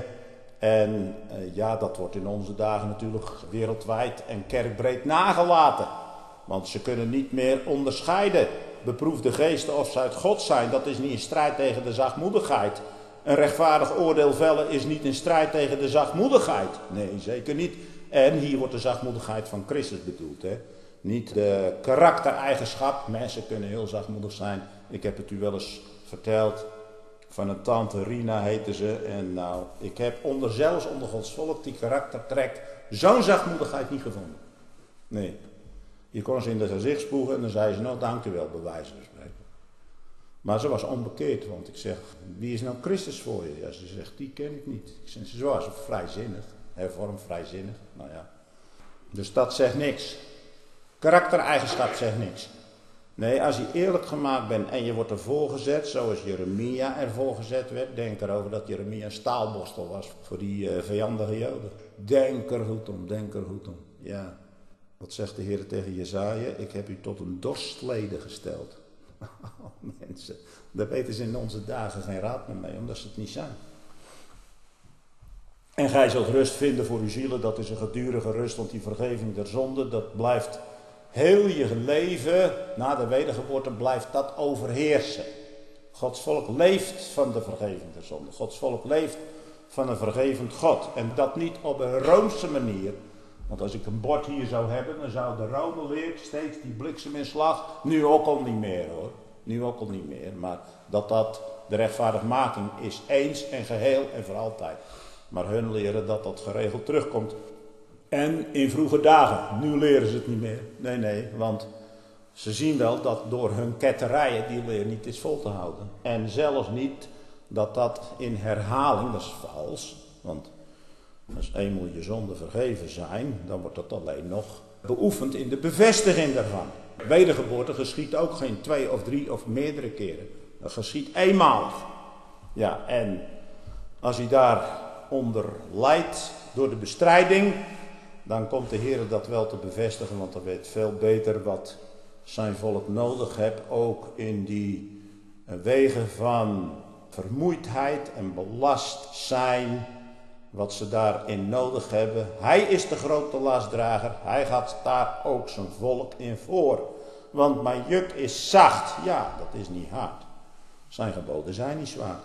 En ja, dat wordt in onze dagen natuurlijk wereldwijd en kerkbreed nagelaten. Want ze kunnen niet meer onderscheiden. Beproefde geesten of ze uit God zijn. Dat is niet in strijd tegen de zachtmoedigheid. Een rechtvaardig oordeel vellen is niet in strijd tegen de zachtmoedigheid. Nee, zeker niet. En hier wordt de zachtmoedigheid van Christus bedoeld. Hè? Niet de karaktereigenschap. Mensen kunnen heel zachtmoedig zijn. Ik heb het u wel eens verteld. Van een tante Rina heette ze. En nou, ik heb zelfs onder Gods volk die karaktertrek zo'n zachtmoedigheid niet gevonden. Nee. Je kon ze in het gezicht spoegen en dan zei ze nou dank u wel, bij wijze van spreken. Maar ze was onbekeerd, want ik zeg, wie is nou Christus voor je? Ja, ze zegt, die ken ik niet. Ik zeg, ze was vrijzinnig, hervormd vrijzinnig, nou ja. Dus dat zegt niks. Karaktereigenschap zegt niks. Nee, als je eerlijk gemaakt bent en je wordt ervoor gezet, zoals Jeremia ervoor gezet werd. Denk erover dat Jeremia een staalborstel was voor die vijandige Joden. Denk er goed om, denk er goed om. Ja, wat zegt de Heer tegen Jesaja? Ik heb u tot een dorstleden gesteld. Oh, mensen, daar weten ze in onze dagen geen raad meer mee, omdat ze het niet zijn. En gij zult rust vinden voor uw zielen, dat is een gedurige rust, want die vergeving der zonde, dat blijft heel je leven, na de wedergeboorte, blijft dat overheersen. Gods volk leeft van de vergeving der zonde. Gods volk leeft van een vergevend God. En dat niet op een Roomse manier. Want als ik een bord hier zou hebben, dan zou de Rome leer steeds die blikseminslag nu ook al niet meer hoor. Nu ook al niet meer. Maar dat de rechtvaardigmaking is eens en geheel en voor altijd. Maar hun leren dat geregeld terugkomt. En in vroege dagen, nu leren ze het niet meer. Nee, want ze zien wel dat door hun ketterijen die leer niet is vol te houden. En zelfs niet dat in herhaling, dat is vals. Want als eenmaal je zonden vergeven zijn, dan wordt dat alleen nog beoefend in de bevestiging daarvan. Wedergeboorte geschiet ook geen 2 of 3 of meerdere keren. Dat geschiet eenmalig. Ja, en als hij daaronder lijdt door de bestrijding, dan komt de Heer dat wel te bevestigen, want hij weet veel beter wat zijn volk nodig heeft, ook in die wegen van vermoeidheid en belast zijn, wat ze daarin nodig hebben. Hij is de grote lastdrager, hij gaat daar ook zijn volk in voor. Want mijn juk is zacht, ja, dat is niet hard. Zijn geboden zijn niet zwaar.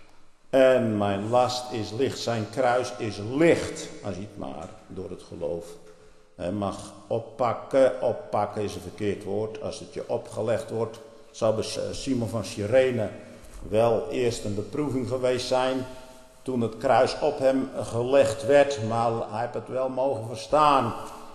En mijn last is licht, zijn kruis is licht, als je het maar door het geloof mag oppakken. Oppakken is een verkeerd woord. Als het je opgelegd wordt, zou bij Simon van Cyrene wel eerst een beproeving geweest zijn toen het kruis op hem gelegd werd. Maar hij heeft het wel mogen verstaan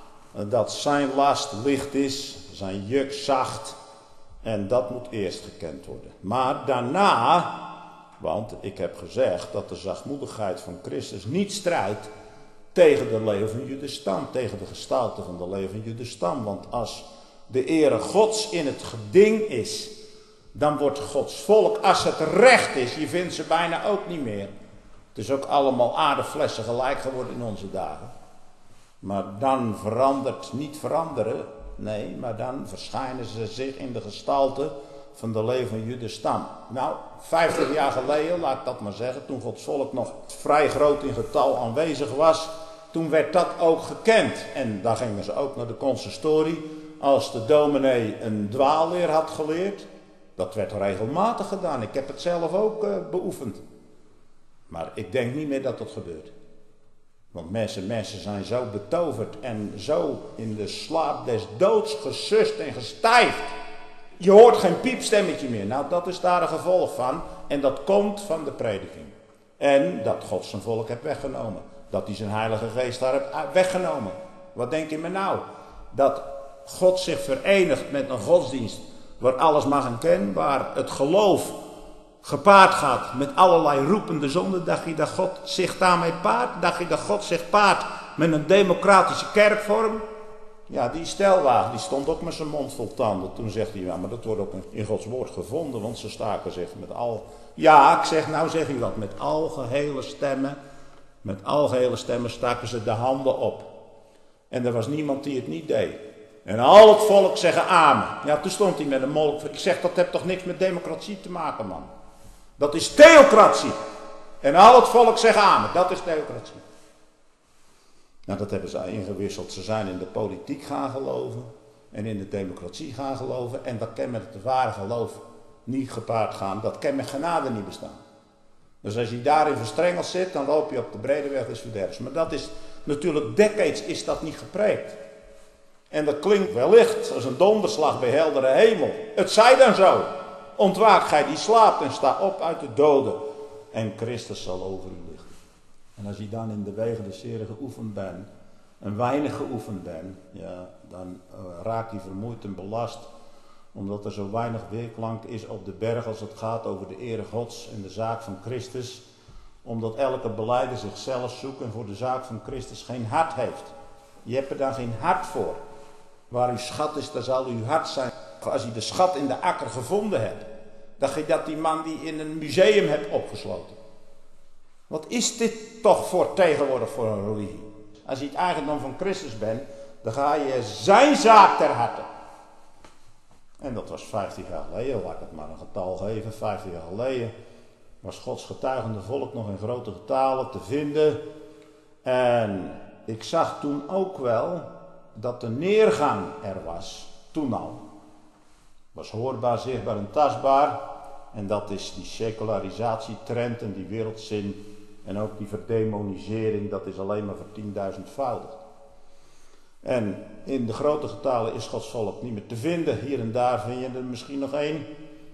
dat zijn last licht is, zijn juk zacht. En dat moet eerst gekend worden. Maar daarna, want ik heb gezegd dat de zachtmoedigheid van Christus niet strijdt tegen de leeuw van Judas stam, tegen de gestalte van de leeuw van Judas stam. Want als de ere Gods in het geding is, dan wordt Gods volk, als het recht is, je vindt ze bijna ook niet meer. Het is ook allemaal aardeflessen gelijk geworden in onze dagen. Maar dan niet veranderen, nee, maar dan verschijnen ze zich in de gestalte van de leeuw van Judas stam. Nou, 50 jaar geleden, laat ik dat maar zeggen, toen Gods volk nog vrij groot in getal aanwezig was, toen werd dat ook gekend. En daar gingen ze ook naar de consistorie. Als de dominee een dwaalleer had geleerd, dat werd regelmatig gedaan. Ik heb het zelf ook beoefend. Maar ik denk niet meer dat dat gebeurt. Want mensen zijn zo betoverd en zo in de slaap des doods gesust en gestijfd. Je hoort geen piepstemmetje meer. Nou, dat is daar een gevolg van. En dat komt van de prediking. En dat God zijn volk heeft weggenomen. Dat hij zijn heilige geest daar heeft weggenomen. Wat denk je me nou? Dat God zich verenigt met een godsdienst waar alles mag en ken, waar het geloof gepaard gaat met allerlei roepende zonden. Dacht je dat God zich daarmee paart? Dacht je dat God zich paart met een democratische kerkvorm? Ja, die stelwagen, die stond ook met zijn mond vol tanden. Toen zegt hij, ja, maar dat wordt ook in Gods woord gevonden, want ze staken zich met al... Ja, ik zeg, nou zeg je wat, met algehele stemmen staken ze de handen op. En er was niemand die het niet deed. En al het volk zeggen amen. Ja, toen stond hij met een molk. Ik zeg, dat heeft toch niks met democratie te maken, man. Dat is theocratie. En al het volk zegt amen, dat is theocratie. Nou, dat hebben ze ingewisseld. Ze zijn in de politiek gaan geloven en in de democratie gaan geloven. En dat kan met het ware geloof niet gepaard gaan. Dat kan met genade niet bestaan. Dus als je daarin verstrengeld zit, dan loop je op de brede weg des verderfs. Maar dat is natuurlijk, decades is dat niet gepreekt. En dat klinkt wellicht als een donderslag bij heldere hemel. Het zij dan zo. Ontwaak gij die slaapt en sta op uit de doden. En Christus zal over u lichten. En als je dan in de wegen des Heren geoefend bent, en weinig geoefend bent, ja, dan raak je vermoeid en belast. Omdat er zo weinig weerklank is op de berg als het gaat over de ere Gods en de zaak van Christus. Omdat elke belijder zichzelf zoekt en voor de zaak van Christus geen hart heeft. Je hebt er dan geen hart voor. Waar uw schat is, daar zal uw hart zijn. Als je de schat in de akker gevonden hebt, dacht je dat die man die in een museum hebt opgesloten. Wat is dit toch voor tegenwoordig voor een religie? Als je het eigendom van Christus bent, dan ga je zijn zaak ter harte. En dat was 50 jaar geleden, laat ik het maar een getal geven. 50 jaar geleden was Gods getuigende volk nog in grote getalen te vinden. En ik zag toen ook wel dat de neergang er was, toen al. Was hoorbaar, zichtbaar en tastbaar. En dat is die secularisatietrend en die wereldzin en ook die verdemonisering, dat is alleen maar voor 10.000-voudig. En in de grote getalen is Gods volk niet meer te vinden. Hier en daar vind je er misschien nog één.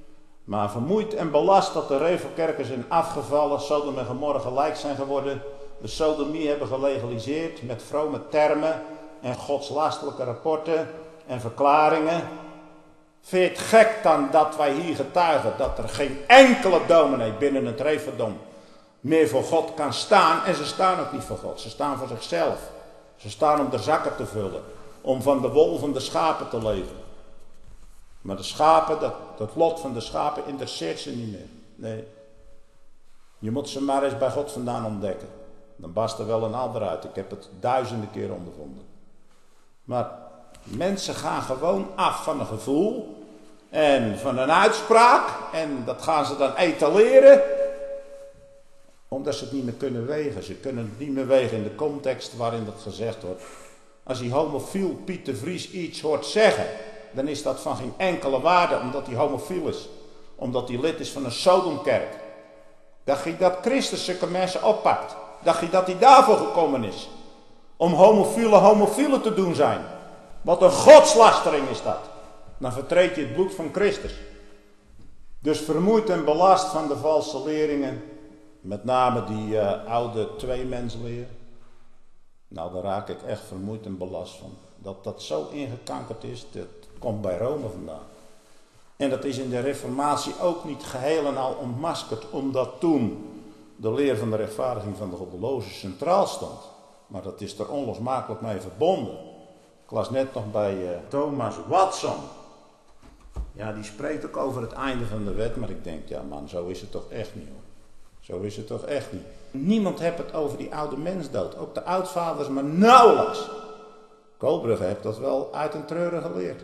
Maar vermoeid en belast dat de Revelkerken zijn afgevallen, Sodom en Gomorra gelijk zijn geworden, de sodomie hebben gelegaliseerd met vrome termen en godslastelijke rapporten en verklaringen. Vind je het gek dan dat wij hier getuigen dat er geen enkele dominee binnen het Reverdom meer voor God kan staan? En ze staan ook niet voor God, ze staan voor zichzelf. Ze staan om de zakken te vullen, om van de wol van de schapen te leven. Maar de schapen, dat lot van de schapen interesseert ze niet meer. Nee. Je moet ze maar eens bij God vandaan ontdekken. Dan barst er wel een ander uit. Ik heb het duizenden keer ondervonden. Maar mensen gaan gewoon af van een gevoel en van een uitspraak. En dat gaan ze dan etaleren. Omdat ze het niet meer kunnen wegen. Ze kunnen het niet meer wegen in de context waarin dat gezegd wordt. Als die homofiel Piet de Vries iets hoort zeggen, dan is dat van geen enkele waarde, omdat hij homofiel is. Omdat hij lid is van een Sodomkerk. Dacht je dat Christus zulke mensen oppakt? Dacht je dat hij daarvoor gekomen is? Om homofielen te doen zijn. Wat een godslastering is dat. Dan vertreed je het bloed van Christus. Dus vermoeid en belast van de valse leringen. Met name die oude tweemensleer. Nou, daar raak ik echt vermoeid en belast van. Dat dat zo ingekankerd is, dat komt bij Rome vandaan. En dat is in de Reformatie ook niet geheel en al ontmaskerd, omdat toen de leer van de rechtvaardiging van de goddelozen centraal stond. Maar dat is er onlosmakelijk mee verbonden. Ik las net nog bij Thomas Watson. Ja, die spreekt ook over het einde van de wet, maar ik denk, ja man, zo is het toch echt niet hoor. Zo is het toch echt niet. Niemand heeft het over die oude mensdood. Ook de oudvaders, maar nauwelijks. Koolbrugge heeft dat wel uit een treuren geleerd.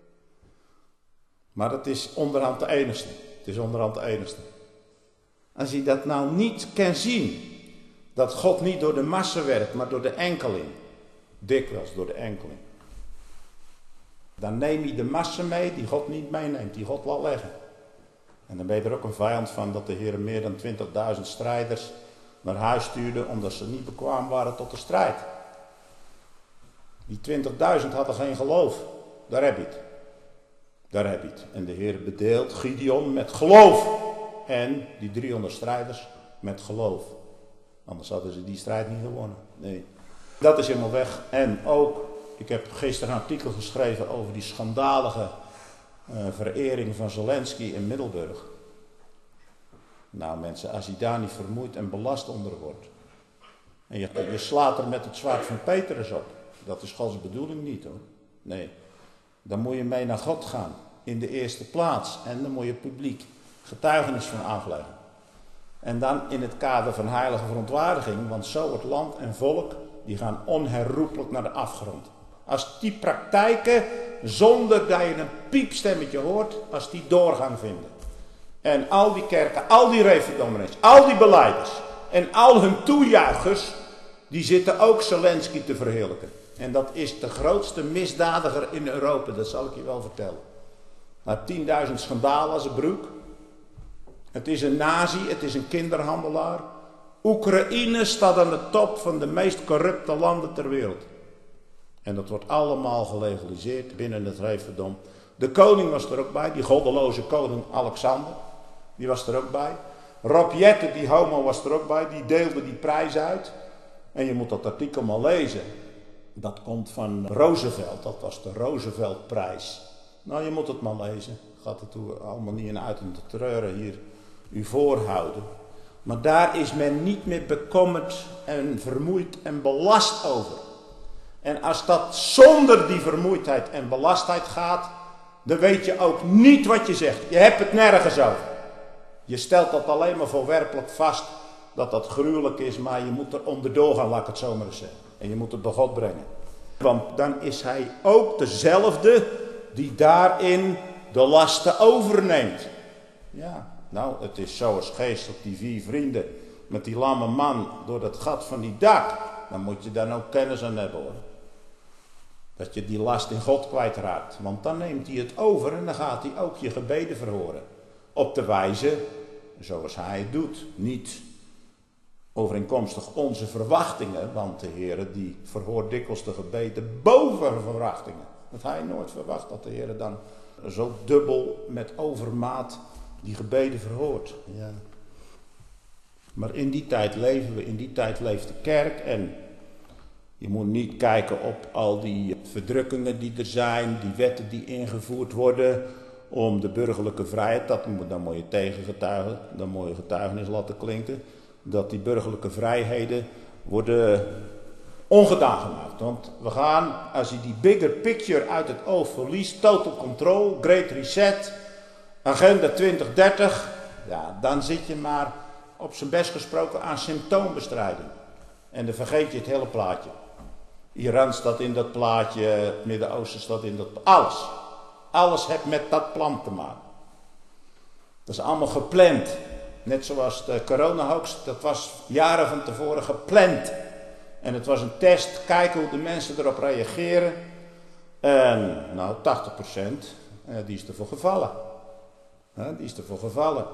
Maar dat is onderhand de enigste. Het is onderhand de enigste. Als je dat nou niet kan zien, dat God niet door de massa werkt, maar door de enkeling. Dikwijls door de enkeling. Dan neem je de massa mee die God niet meeneemt, die God laat leggen. En dan ben je er ook een vijand van dat de Heer meer dan 20.000 strijders naar huis stuurde, omdat ze niet bekwaam waren tot de strijd. Die 20.000 hadden geen geloof. Daar heb je het. Daar heb je het. En de Heer bedeelt Gideon met geloof. En die 300 strijders met geloof. Anders hadden ze die strijd niet gewonnen. Nee. Dat is helemaal weg. En ook, ik heb gisteren een artikel geschreven over die schandalige verering van Zelensky in Middelburg. Nou mensen, als je daar niet vermoeid en belast onder wordt. En je slaat er met het zwaard van Petrus op. Dat is Gods bedoeling niet hoor. Nee. Dan moet je mee naar God gaan. In de eerste plaats. En dan moet je publiek getuigenis van afleggen. En dan in het kader van heilige verontwaardiging. Want zo het land en volk, die gaan onherroepelijk naar de afgrond. Als die praktijken, zonder dat je een piepstemmetje hoort, als die doorgang vinden. En al die kerken, al die reverdominees, al die belijders en al hun toejuichers, die zitten ook Zelensky te verheerlijken. En dat is de grootste misdadiger in Europa, dat zal ik je wel vertellen. Hij heeft 10.000 schandalen als een broek. Het is een nazi, het is een kinderhandelaar. Oekraïne staat aan de top van de meest corrupte landen ter wereld. En dat wordt allemaal gelegaliseerd binnen het Reverdom. De koning was er ook bij, die goddeloze koning Alexander. Die was er ook bij. Rob Jetten, die homo, was er ook bij. Die deelde die prijs uit. En je moet dat artikel maar lezen. Dat komt van Roosevelt. Dat was de Rooseveltprijs. Nou, je moet het maar lezen. Gaat het allemaal niet in uit om te treuren hier u voorhouden. Maar daar is men niet meer bekommerd en vermoeid en belast over. En als dat zonder die vermoeidheid en belastheid gaat, dan weet je ook niet wat je zegt. Je hebt het nergens over. Je stelt dat alleen maar voorwerpelijk vast, dat dat gruwelijk is, maar je moet er onderdoor gaan, laat ik het zo maar eens zeggen. En je moet het bij God brengen. Want dan is hij ook dezelfde die daarin de lasten overneemt. Ja, nou, het is zoals geestelijk die 4 vrienden met die lamme man door dat gat van die dak. Dan moet je dan ook kennis aan hebben hoor. Dat je die last in God kwijtraakt. Want dan neemt hij het over en dan gaat hij ook je gebeden verhoren. Op de wijze zoals hij het doet. Niet overeenkomstig onze verwachtingen. Want de Heer die verhoort dikwijls de gebeden boven verwachtingen. Dat hij nooit verwacht dat de Heer dan zo dubbel met overmaat die gebeden verhoort. Ja. Maar in die tijd leven we, in die tijd leeft de kerk. En je moet niet kijken op al die verdrukkingen die er zijn, die wetten die ingevoerd worden om de burgerlijke vrijheid. Dan moet je tegengetuigen, dan moet je getuigenis laten klinken. Dat die burgerlijke vrijheden worden ongedaan gemaakt. Want we gaan, als je die bigger picture uit het oog verliest, total control, great reset, agenda 2030, ja, dan zit je maar op zijn best gesproken aan symptoombestrijding. En dan vergeet je het hele plaatje. Iran staat in dat plaatje, het Midden-Oosten staat in dat plaatje. Alles. Alles heeft met dat plan te maken. Dat is allemaal gepland. Net zoals de coronahoax, dat was jaren van tevoren gepland. En het was een test, kijken hoe de mensen erop reageren. En nou, 80% die is ervoor gevallen. Die is ervoor gevallen.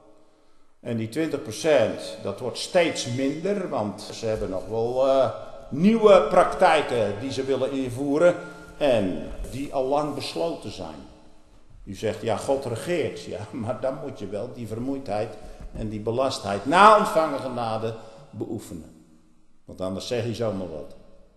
En die 20%, dat wordt steeds minder, want ze hebben nog wel nieuwe praktijken die ze willen invoeren. En die al lang besloten zijn. U zegt, ja, God regeert. Ja, maar dan moet je wel die vermoeidheid en die belastheid na ontvangen genade beoefenen. Want anders zeg je zomaar wat.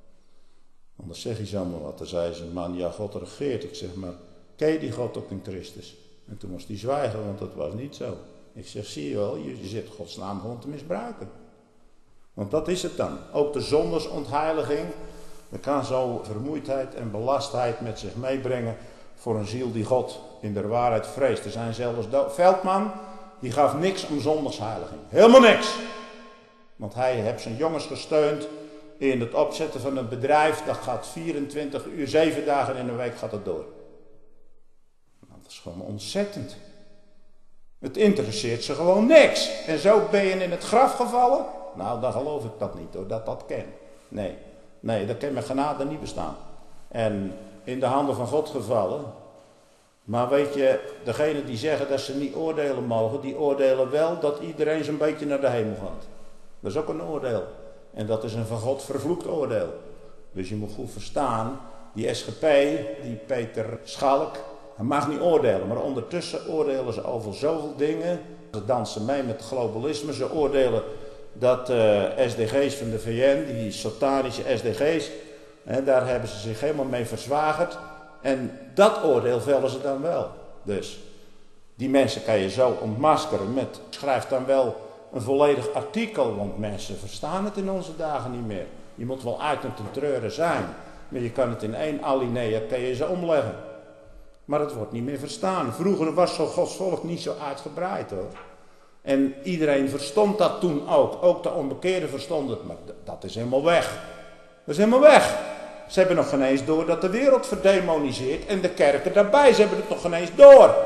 Anders zeg je zomaar wat. Dan zei ze, man, ja, God regeert. Ik zeg, maar ken je die God ook in Christus? En toen moest hij zwijgen, want dat was niet zo. Ik zeg, zie je wel, je zit Gods naam gewoon te misbruiken. Want dat is het dan. Ook de zondesontheiliging. Dat kan zo vermoeidheid en belastheid met zich meebrengen voor een ziel die God in de waarheid vreest. Er zijn zelfs Veldman, die gaf niks om zondagsheiliging. Helemaal niks. Want hij heeft zijn jongens gesteund in het opzetten van een bedrijf. Dat gaat 24 uur, 7 dagen in de week gaat het door. Nou, dat is gewoon ontzettend. Het interesseert ze gewoon niks. En zo ben je in het graf gevallen. Nou, dan geloof ik dat niet hoor, dat ken. Nee, dat kan met genade niet bestaan. En in de handen van God gevallen. Maar weet je, degenen die zeggen dat ze niet oordelen mogen, die oordelen wel dat iedereen zo'n beetje naar de hemel gaat. Dat is ook een oordeel. En dat is een van God vervloekt oordeel. Dus je moet goed verstaan, die SGP, die Peter Schalk, hij mag niet oordelen. Maar ondertussen oordelen ze over zoveel dingen. Ze dansen mee met globalisme. Ze oordelen dat SDG's van de VN, die satanische SDG's, daar hebben ze zich helemaal mee verzwagerd. En dat oordeel vellen ze dan wel. Dus die mensen kan je zo ontmaskeren met, schrijf dan wel een volledig artikel, want mensen verstaan het in onze dagen niet meer. Je moet wel uit en ten treuren zijn, maar je kan het in 1 alinea, kan je ze omleggen. Maar het wordt niet meer verstaan. Vroeger was zo Gods volk niet zo uitgebreid hoor. En iedereen verstond dat toen ook. Ook de onbekeerden verstonden het. Maar dat is helemaal weg. Dat is helemaal weg. Ze hebben nog geen eens door dat de wereld verdemoniseert. En de kerken daarbij. Ze hebben het nog geen eens door.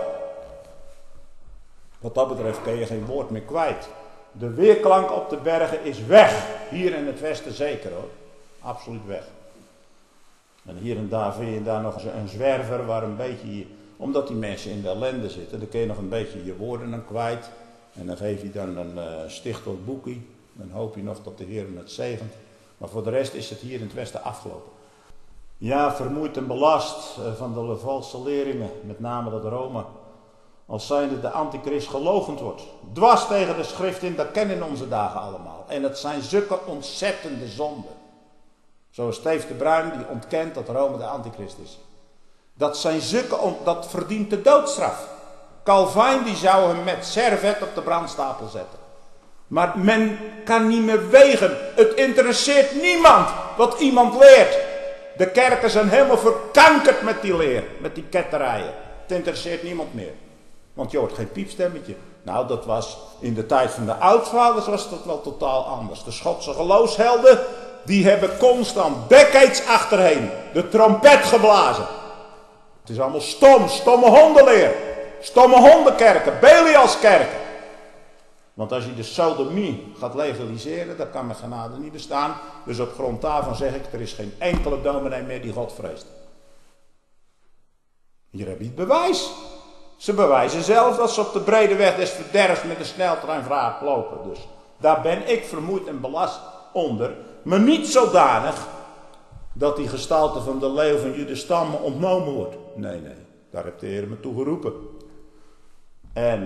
Wat dat betreft kun je geen woord meer kwijt. De weerklank op de bergen is weg. Hier in het westen zeker hoor. Absoluut weg. En hier en daar vind je daar nog een zwerver waar een beetje, omdat die mensen in de ellende zitten, dan kun je nog een beetje je woorden aan kwijt. En dan geef je dan een stichtelijk boekje. Dan hoop je nog dat de Heer het zegent. Maar voor de rest is het hier in het westen afgelopen. Ja, vermoeid en belast van de valse leringen, met name dat Rome, als zijnde de antichrist geloochend wordt. Dwars tegen de schrift in, dat kennen in onze dagen allemaal. En het zijn zulke ontzettende zonden. Zoals Steef de Bruin die ontkent dat Rome de antichrist is. Dat verdient de doodstraf. Calvijn die zou hem met servet op de brandstapel zetten. Maar men kan niet meer wegen. Het interesseert niemand wat iemand leert. De kerken zijn helemaal verkankerd met die leer. Met die ketterijen. Het interesseert niemand meer. Want je hoort geen piepstemmetje. Nou, dat was in de tijd van de oudvaders was dat wel totaal anders. De Schotse geloofshelden, die hebben constant decades achterheen de trompet geblazen. Het is allemaal stomme hondenleer. Stomme hondenkerken, Belialskerken. Want als je de sodomie gaat legaliseren, dan kan met genade niet bestaan. Dus op grond daarvan zeg ik, er is geen enkele dominee meer die God vreest. Hier heb je het bewijs. Ze bewijzen zelf dat ze op de brede weg des verderfs met een sneltreinvaart lopen. Dus daar ben ik vermoeid en belast onder. Maar niet zodanig dat die gestalte van de leeuw van Judas stammen ontnomen wordt. Nee, daar heeft de Heer me toe geroepen. En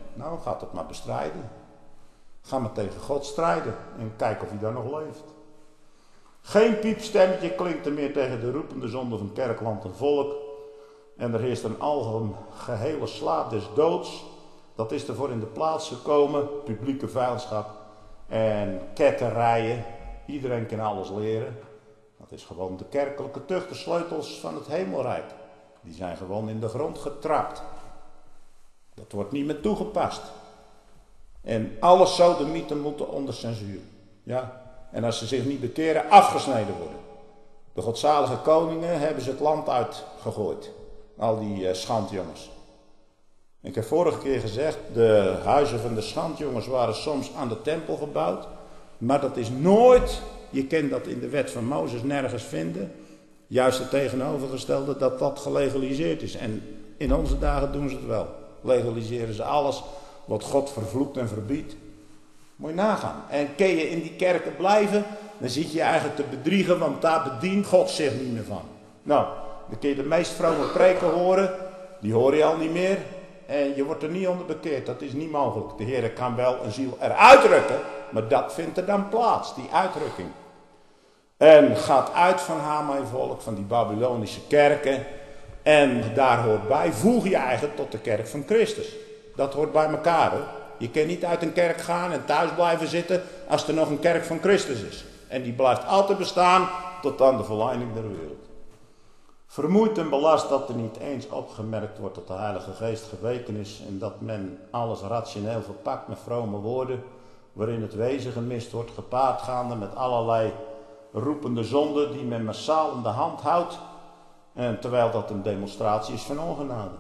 Nou, gaat het maar bestrijden. Ga maar tegen God strijden en kijk of hij daar nog leeft. Geen piepstemmetje klinkt er meer tegen de roepende zonde van kerkland en volk. En er heerst een algehele slaap des doods. Dat is ervoor in de plaats gekomen. Publieke vijandschap en ketterijen. Iedereen kan alles leren. Dat is gewoon de kerkelijke tucht, de sleutels van het hemelrijk. Die zijn gewoon in de grond getrapt. Dat wordt niet meer toegepast. En alle sodomieten moeten onder censuur. Ja? En als ze zich niet bekeren, afgesneden worden. De godzalige koningen hebben ze het land uitgegooid. Al die schandjongens. Ik heb vorige keer gezegd, de huizen van de schandjongens waren soms aan de tempel gebouwd. Maar dat is nooit, je kent dat in de wet van Mozes nergens vinden. Juist het tegenovergestelde, dat dat gelegaliseerd is. En in onze dagen doen ze het wel. Legaliseren ze alles wat God vervloekt en verbiedt. Moet je nagaan. En kun je in die kerken blijven, dan zit je eigenlijk te bedriegen, want daar bedient God zich niet meer van. Nou, dan kun je de meest vrome preken horen, die hoor je al niet meer. En je wordt er niet onder bekeerd, dat is niet mogelijk. De Heer kan wel een ziel eruit rukken, maar dat vindt er dan plaats, die uitrukking. En gaat uit van haar, mijn volk, van die Babylonische kerken. En daar hoort bij, voeg je eigenlijk tot de kerk van Christus. Dat hoort bij elkaar, hoor. Je kan niet uit een kerk gaan en thuis blijven zitten als er nog een kerk van Christus is. En die blijft altijd bestaan tot aan de volleinding der wereld. Vermoeid en belast dat er niet eens opgemerkt wordt dat de Heilige Geest geweken is en dat men alles rationeel verpakt met vrome woorden, waarin het wezen gemist wordt, gepaard gaande met allerlei roepende zonden die men massaal in de hand houdt, en terwijl dat een demonstratie is van ongenade.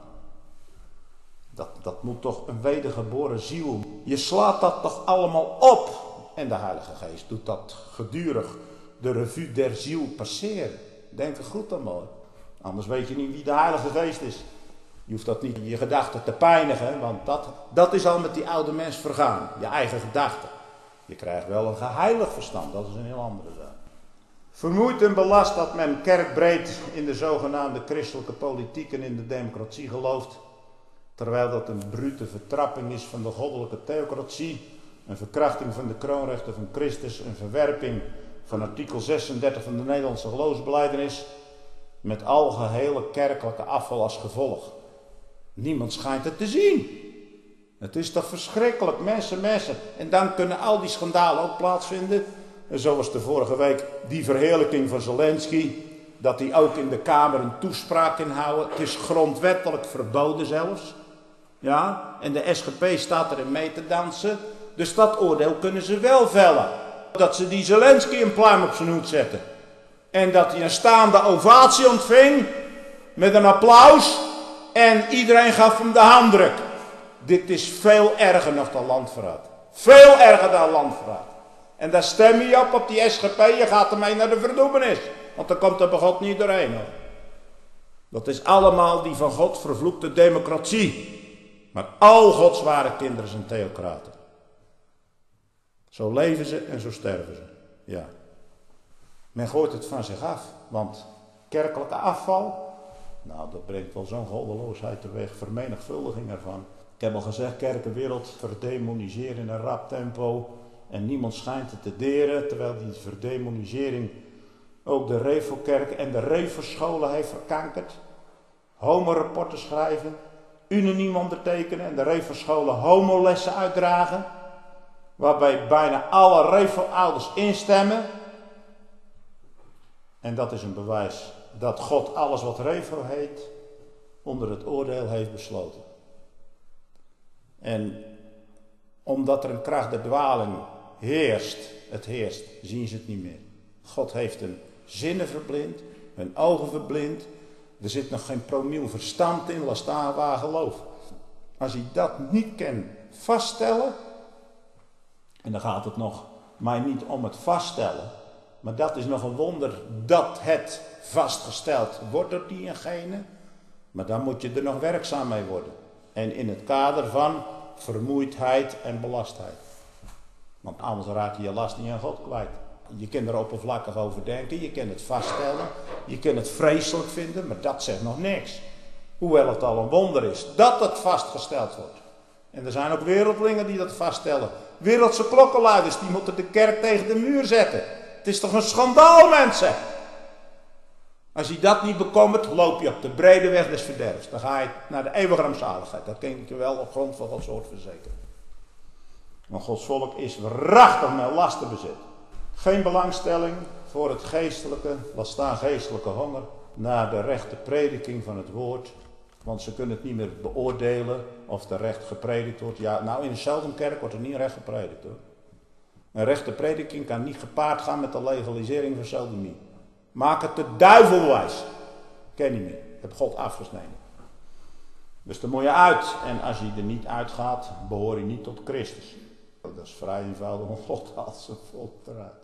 Dat moet toch een wedergeboren ziel. Je slaat dat toch allemaal op. En de Heilige Geest doet dat gedurig de revue der ziel passeren. Denk er goed aan, mooi. Anders weet je niet wie de Heilige Geest is. Je hoeft dat niet in je gedachten te pijnigen, want dat is al met die oude mens vergaan. Je eigen gedachten. Je krijgt wel een geheiligd verstand, dat is een heel andere zaak. Vermoeid en belast dat men kerkbreed in de zogenaamde christelijke politiek en in de democratie gelooft. Terwijl dat een brute vertrapping is van de goddelijke theocratie, een verkrachting van de kroonrechten van Christus, een verwerping van artikel 36 van de Nederlandse geloofsbelijdenis, met algehele kerkelijke afval als gevolg. Niemand schijnt het te zien. Het is toch verschrikkelijk, mensen. En dan kunnen al die schandalen ook plaatsvinden. En zoals de vorige week die verheerlijking van Zelensky, dat hij ook in de Kamer een toespraak kan houden. Het is grondwettelijk verboden zelfs. Ja, en de SGP staat erin mee te dansen. Dus dat oordeel kunnen ze wel vellen. Dat ze die Zelensky een pluim op zijn hoed zetten. En dat hij een staande ovatie ontving. Met een applaus. En iedereen gaf hem de handdruk. Dit is veel erger nog dan landverraad. Veel erger dan landverraad. En daar stem je op die SGP. Je gaat ermee naar de verdoemenis. Want dan komt er bij God niet doorheen, hoor. Dat is allemaal die van God vervloekte democratie. Maar al Gods ware kinderen zijn theocraten. Zo leven ze en zo sterven ze. Ja. Men gooit het van zich af. Want kerkelijke afval, nou dat brengt wel zo'n goddeloosheid teweeg. Vermenigvuldiging ervan. Ik heb al gezegd, kerkenwereld verdemoniseren in een rap tempo. En niemand schijnt het te deren. Terwijl die verdemonisering ook de Revo-kerk en de Revo-scholen heeft verkankerd. Homo-rapporten schrijven. Unaniem ondertekenen en de Revo-scholen homolessen uitdragen. Waarbij bijna alle Revo-ouders instemmen. En dat is een bewijs dat God alles wat Revo heet onder het oordeel heeft besloten. En omdat er een kracht der dwaling heerst, zien ze het niet meer. God heeft hun zinnen verblind, hun ogen verblind. Er zit nog geen promiel verstand in, laat staan waar geloof. Als hij dat niet kan vaststellen, en dan gaat het nog mij niet om het vaststellen, maar dat is nog een wonder dat het vastgesteld wordt door die en gene. Maar dan moet je er nog werkzaam mee worden. En in het kader van vermoeidheid en belastheid. Want anders raak je je last niet aan God kwijt. Je kunt er oppervlakkig over denken, je kunt het vaststellen, je kunt het vreselijk vinden, maar dat zegt nog niks. Hoewel het al een wonder is dat het vastgesteld wordt. En er zijn ook wereldlingen die dat vaststellen. Wereldse klokkenluiders, die moeten de kerk tegen de muur zetten. Het is toch een schandaal, mensen. Als je dat niet bekommert, loop je op de brede weg des verderfs. Dan ga je naar de eeuwige rampzaligheid. Dat kan ik je wel op grond van Gods woord verzekeren. Want Gods volk is waarachtig met lasten bezet. Geen belangstelling voor het geestelijke, laat staan geestelijke honger, naar de rechte prediking van het woord. Want ze kunnen het niet meer beoordelen of er recht gepredikt wordt. Ja, nou in de Sheldonkerk wordt er niet recht gepredikt hoor. Een rechte prediking kan niet gepaard gaan met de legalisering van sodomie. Maak het de duivel wijs. Ken niet meer. Heb God afgesneden. Dus daar moet je uit. En als je er niet uitgaat, behoor je niet tot Christus. Dat is vrij eenvoudig, want God haalt zijn volk eruit.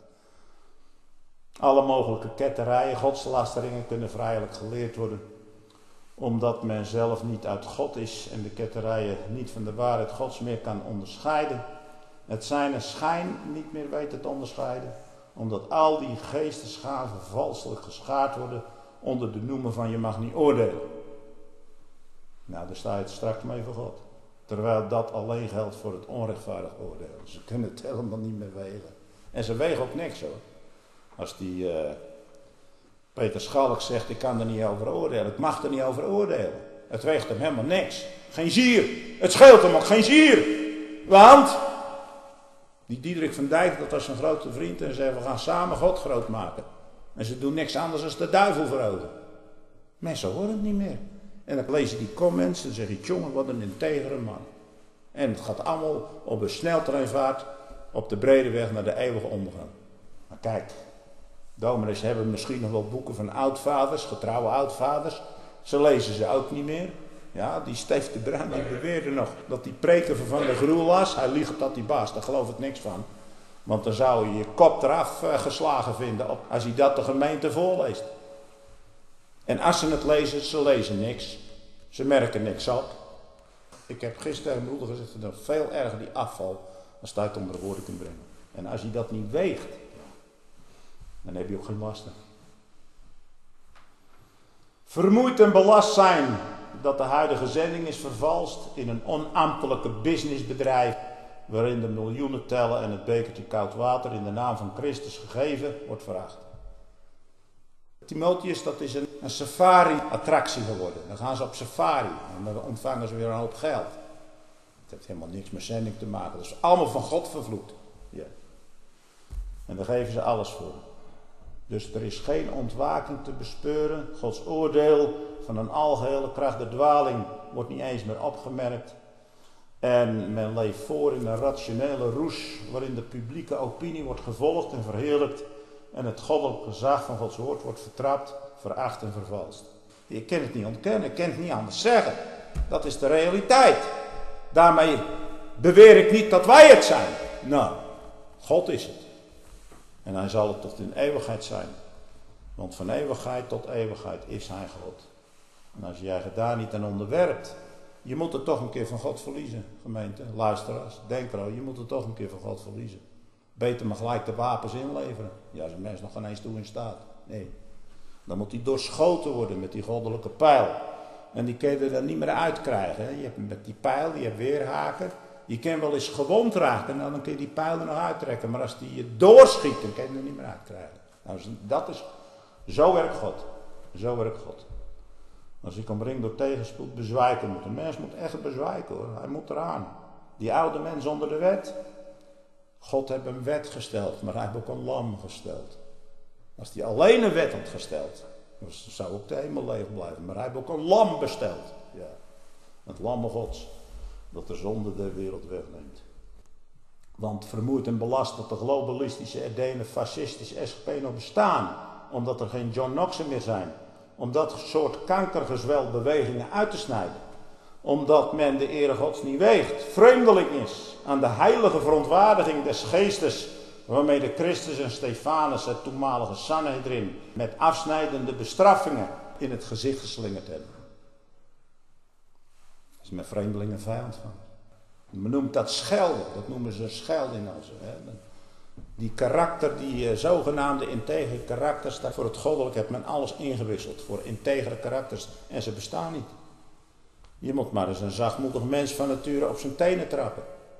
Alle mogelijke ketterijen, godslasteringen kunnen vrijelijk geleerd worden. Omdat men zelf niet uit God is en de ketterijen niet van de waarheid Gods meer kan onderscheiden. Het zijn en schijn niet meer weten te onderscheiden. Omdat al die geestesgaven valselijk geschaard worden onder de noemer van je mag niet oordelen. Nou, daar sta je het straks mee voor God. Terwijl dat alleen geldt voor het onrechtvaardig oordeel. Ze kunnen het helemaal niet meer wegen. En ze wegen ook niks hoor. Als die Peter Schalk zegt, ik kan er niet over oordelen. Ik mag er niet over oordelen. Het weegt hem helemaal niks. Geen zier. Het scheelt hem ook geen zier. Want die Diederik van Dijk, dat was zijn grote vriend. En zei, we gaan samen God groot maken. En ze doen niks anders dan de duivel verhogen. Mensen horen het niet meer. En dan lees je die comments en zeg je, jongen, wat een integere man. En het gaat allemaal op een sneltreinvaart op de brede weg naar de eeuwige ondergang. Maar kijk, dominees hebben misschien nog wel boeken van oudvaders, getrouwe oudvaders. Ze lezen ze ook niet meer. Ja, die Steef de Bruin die beweerde nog dat die preken van de Groel las. Hij liegt dat die baas, daar geloof ik niks van. Want dan zou je je kop eraf geslagen vinden als hij dat de gemeente voorleest. En als ze het lezen, ze lezen niks. Ze merken niks op. Ik heb gisteren tegen mijn broeder gezegd, het is nog veel erger die afval als je het onder de woorden kunt brengen. En als je dat niet weegt, dan heb je ook geen lasten. Vermoeid en belast zijn dat de huidige zending is vervalst in een onambtelijke businessbedrijf waarin de miljoenen tellen en het bekertje koud water in de naam van Christus gegeven wordt veracht. Timotheus, dat is een safari-attractie geworden. Dan gaan ze op safari en dan ontvangen ze weer een hoop geld. Het heeft helemaal niks met zending te maken. Dat is allemaal van God vervloekt. Ja. En daar geven ze alles voor. Dus er is geen ontwaking te bespeuren. Gods oordeel van een algehele kracht der dwaling wordt niet eens meer opgemerkt. En men leeft voor in een rationele roes waarin de publieke opinie wordt gevolgd en verheerlijkt. En het goddelijk gezag van Gods woord wordt vertrapt, veracht en vervalst. Je kan het niet ontkennen, je kan het niet anders zeggen. Dat is de realiteit. Daarmee beweer ik niet dat wij het zijn. Nou, God is het. En hij zal het tot in eeuwigheid zijn. Want van eeuwigheid tot eeuwigheid is hij God. En als jij je daar niet aan onderwerpt, je moet het toch een keer van God verliezen, gemeente, luisteraars. Denk erover, je moet het toch een keer van God verliezen. Beter maar gelijk de wapens inleveren. Ja, als een mens nog geen eens toe in staat. Nee. Dan moet hij doorschoten worden met die goddelijke pijl. En die kun je er dan niet meer uitkrijgen. Hè? Je hebt met die pijl, je hebt weerhaken. Je kan wel eens gewond raken, nou, dan kun je die pijl er nog uittrekken. Maar als die je doorschiet, dan kun je hem er niet meer uitkrijgen. Nou, dat is, zo werkt God. Zo werkt God. Als ik omringd door tegenspoed bezwijken moet. Een mens moet echt bezwijken hoor. Hij moet eraan. Die oude mens onder de wet. God heeft een wet gesteld, maar hij heeft ook een lam gesteld. Als hij alleen een wet had gesteld, dan zou ook de hemel leeg blijven. Maar hij heeft ook een lam besteld. Ja. Het lam Gods, dat de zonde der wereld wegneemt. Want vermoeid en belast dat de globalistische, Erdene, fascistische SGP nog bestaan. Omdat er geen John Knoxen meer zijn. Om dat soort kankergezwelbewegingen uit te snijden. Omdat men de ere Gods niet weegt. Vreemdeling is aan de heilige verontwaardiging des geestes. Waarmee de Christus en Stefanus het toenmalige Sanhedrin met afsnijdende bestraffingen in het gezicht geslingerd hebben. Dat is met vreemdelingen vijand van. Men noemt dat schelden. Dat noemen ze schelden in onze. Die karakter, die zogenaamde integere karakters, voor het goddelijk heeft men alles ingewisseld. Voor integere karakters. En ze bestaan niet. Je moet maar eens een zachtmoedig mens van nature op zijn tenen trappen.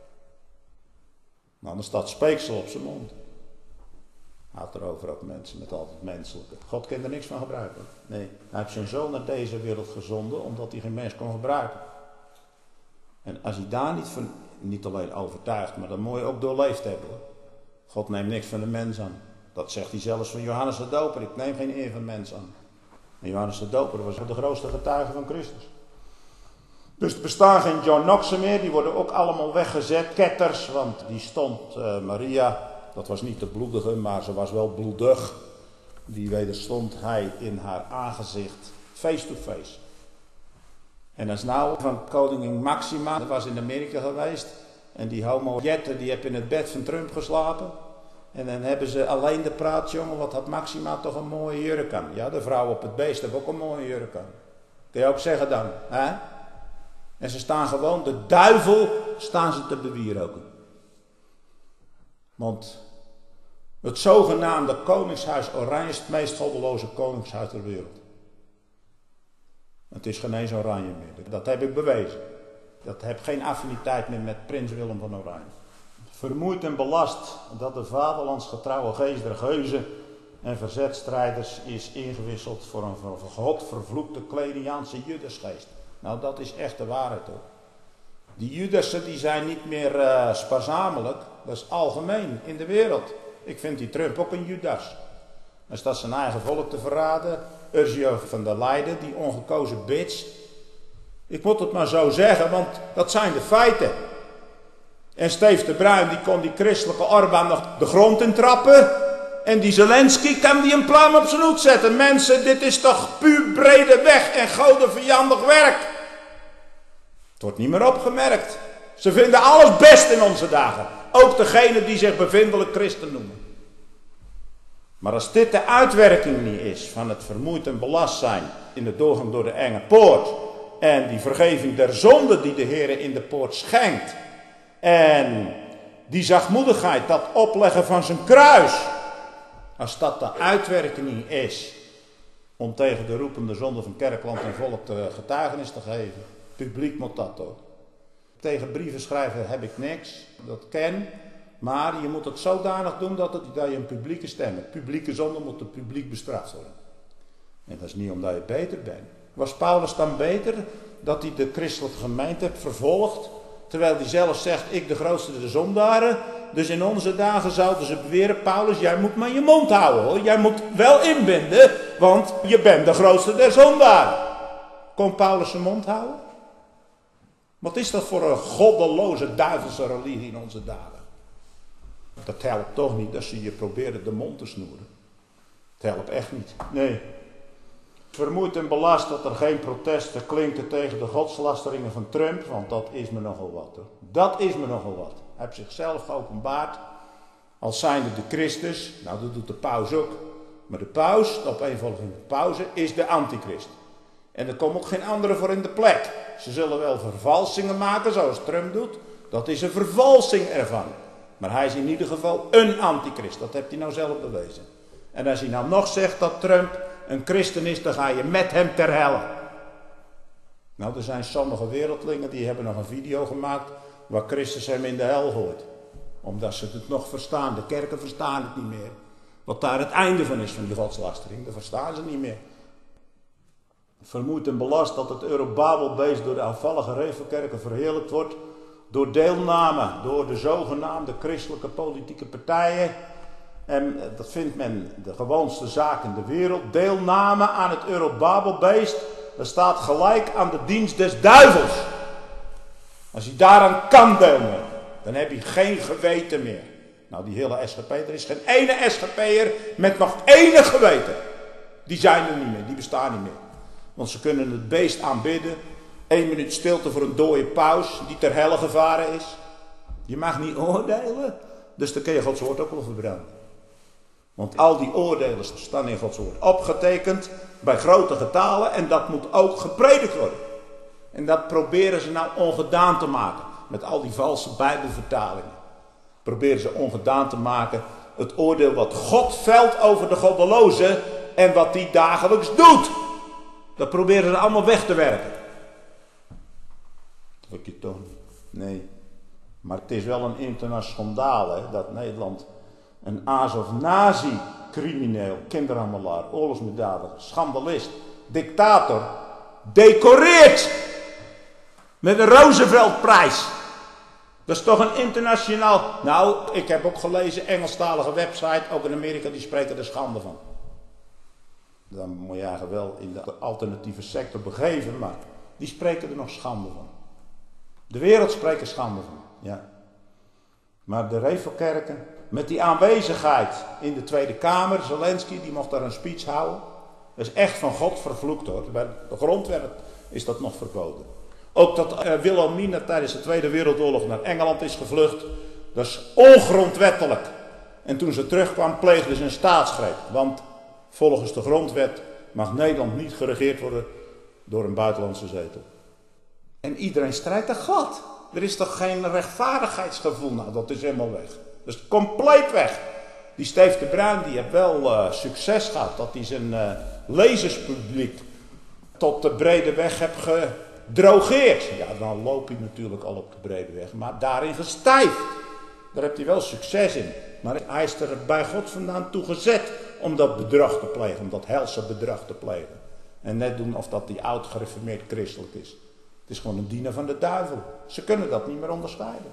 Anders staat speeksel op zijn mond. Haalt erover ook mensen met altijd menselijke. God kan er niks van gebruiken. Nee, hij heeft zijn zoon naar deze wereld gezonden omdat hij geen mens kon gebruiken. En als hij daar niet alleen overtuigd, maar dat moet je ook doorleefd hebben. Hoor. God neemt niks van de mens aan. Dat zegt hij zelfs van Johannes de Doper. Ik neem geen eer van mens aan. En Johannes de Doper was de grootste getuige van Christus. Dus er bestaan geen John Knoxen meer. Die worden ook allemaal weggezet. Ketters, want die stond Maria. Dat was niet de bloedige, maar ze was wel bloedig. Die wederstond hij in haar aangezicht. Face to face. En dat is nou van koningin Maxima. Dat was in Amerika geweest. En die homo Jette, die heeft in het bed van Trump geslapen. En dan hebben ze alleen de praat, jongen, wat had Maxima toch een mooie jurk aan. Ja, de vrouw op het beest heeft ook een mooie jurk aan. Kun je ook zeggen dan, hè? En ze staan gewoon, de duivel staan ze te bewieroken. Want het zogenaamde koningshuis Oranje is het meest goddeloze koningshuis ter wereld. Het is geen eens oranje meer. Dat heb ik bewezen. Dat heb geen affiniteit meer met prins Willem van Oranje. Vermoeid en belast dat de vaderlandsgetrouwe geest der geuzen en verzetstrijders is ingewisseld voor een godvervloekte Kleriaanse Judasgeest. Nou, dat is echt de waarheid hoor. Die Judassen die zijn niet meer spazamelijk, dat is algemeen in de wereld. Ik vind die Trump ook een Judas. Als dat zijn eigen volk te verraden, Ursula van der Leyen, die ongekozen bitch. Ik moet het maar zo zeggen, want dat zijn de feiten. En Steve de Bruin die kon die christelijke Orbán nog de grond in trappen. En die Zelensky kan die een pluim op zijn hoed zetten. Mensen, dit is toch puur brede weg en godenvijandig werk. Het wordt niet meer opgemerkt. Ze vinden alles best in onze dagen. Ook degenen die zich bevindelijk christen noemen. Maar als dit de uitwerking niet is van het vermoeid en belast zijn in de doorgang door de enge poort. En die vergeving der zonde die de Heer in de poort schenkt. En die zachtmoedigheid, dat opleggen van zijn kruis. Als dat de uitwerking is om tegen de roepende zonde van kerkland en volk de getuigenis te geven. Publiek moet dat ook. Tegen brieven schrijven heb ik niks, dat ken. Maar je moet het zodanig doen dat je een publieke stem hebt. Publieke zonde moet het publiek bestraft worden. En dat is niet omdat je beter bent. Was Paulus dan beter dat hij de christelijke gemeente heeft vervolgd? Terwijl hij zelf zegt, ik de grootste de zondaren. Dus in onze dagen zouden ze beweren, Paulus, jij moet maar je mond houden hoor. Jij moet wel inbinden, want je bent de grootste der zondaren. Kon Paulus zijn mond houden? Wat is dat voor een goddeloze duivelse religie in onze dagen? Dat helpt toch niet als ze je proberen de mond te snoeren. Het helpt echt niet. Nee. Vermoeid en belast dat er geen protesten klinken tegen de godslasteringen van Trump. Want dat is me nogal wat hoor. Dat is me nogal wat. Hij heeft zichzelf geopenbaard als zijnde de Christus. Nou dat doet de paus ook. Maar de paus, de opeenvolging van de pauze, is de antichrist. En er komt ook geen andere voor in de plek. Ze zullen wel vervalsingen maken zoals Trump doet. Dat is een vervalsing ervan. Maar hij is in ieder geval een antichrist. Dat heeft hij nou zelf bewezen. En als hij nou nog zegt dat Trump een christen is, dan ga je met hem ter helle. Nou, er zijn sommige wereldlingen die hebben nog een video gemaakt waar Christus hem in de hel gooit. Omdat ze het nog verstaan. De kerken verstaan het niet meer. Wat daar het einde van is van die godslastering. Dat verstaan ze niet meer. Vermoeid en belast dat het Eurobabelbeest door de afvallige revelkerken verheerlijkt wordt. Door deelname, door de zogenaamde christelijke politieke partijen. En dat vindt men de gewoonste zaak in de wereld. Deelname aan het Eurobabelbeest, dat staat gelijk aan de dienst des duivels. Als je daaraan kan deelnemen, dan heb je geen geweten meer. Nou, die hele SGP, er is geen ene SGP'er met nog enig geweten. Die zijn er niet meer, die bestaan niet meer. Want ze kunnen het beest aanbidden. 1 minuut stilte voor een dode paus die ter helle gevaren is. Je mag niet oordelen. Dus dan kun je Gods woord ook wel verbranden. Want al die oordelen staan in Gods woord opgetekend bij grote getalen. En dat moet ook gepredikt worden. En dat proberen ze nou ongedaan te maken. Met al die valse bijbelvertalingen. Proberen ze ongedaan te maken. Het oordeel wat God velt over de goddelozen. En wat die dagelijks doet. Dat proberen ze allemaal weg te werken. Of ik je toch niet? Nee. Maar het is wel een internationaal schandaal, hè, dat Nederland een Azov-nazi-crimineel, kinderhandelaar, oorlogsmisdadiger, schandalist, dictator, decoreert met de Rooseveltprijs. Dat is toch een internationaal... Nou, ik heb ook gelezen, Engelstalige website, ook in Amerika, die spreken er schande van. Dan moet je eigenlijk wel in de alternatieve sector begeven, maar die spreken er nog schande van. De wereld spreekt er schande van, ja. Maar de Revelkerken, met die aanwezigheid in de Tweede Kamer, Zelensky, die mocht daar een speech houden. Dat is echt van God vervloekt hoor. Bij de grondwet is dat nog verboden. Ook dat Wilhelmina tijdens de Tweede Wereldoorlog naar Engeland is gevlucht, dat is ongrondwettelijk. En toen ze terugkwam pleegden ze een staatsgreep. Want volgens de grondwet mag Nederland niet geregeerd worden door een buitenlandse zetel. En iedereen strijdt tegen God. Er is toch geen rechtvaardigheidsgevoel? Nou, dat is helemaal weg. Dat is compleet weg. Die Steve de Bruin die heeft wel succes gehad. Dat hij zijn lezerspubliek tot de brede weg heeft gedrogeerd. Ja, dan loopt hij natuurlijk al op de brede weg. Maar daarin gestijfd. Daar heeft hij wel succes in. Maar hij is er bij God vandaan toe gezet om dat bedrag te plegen. Om dat helse bedrag te plegen. En net doen of dat die oud gereformeerd christelijk is. Het is gewoon een dienaar van de duivel. Ze kunnen dat niet meer onderscheiden.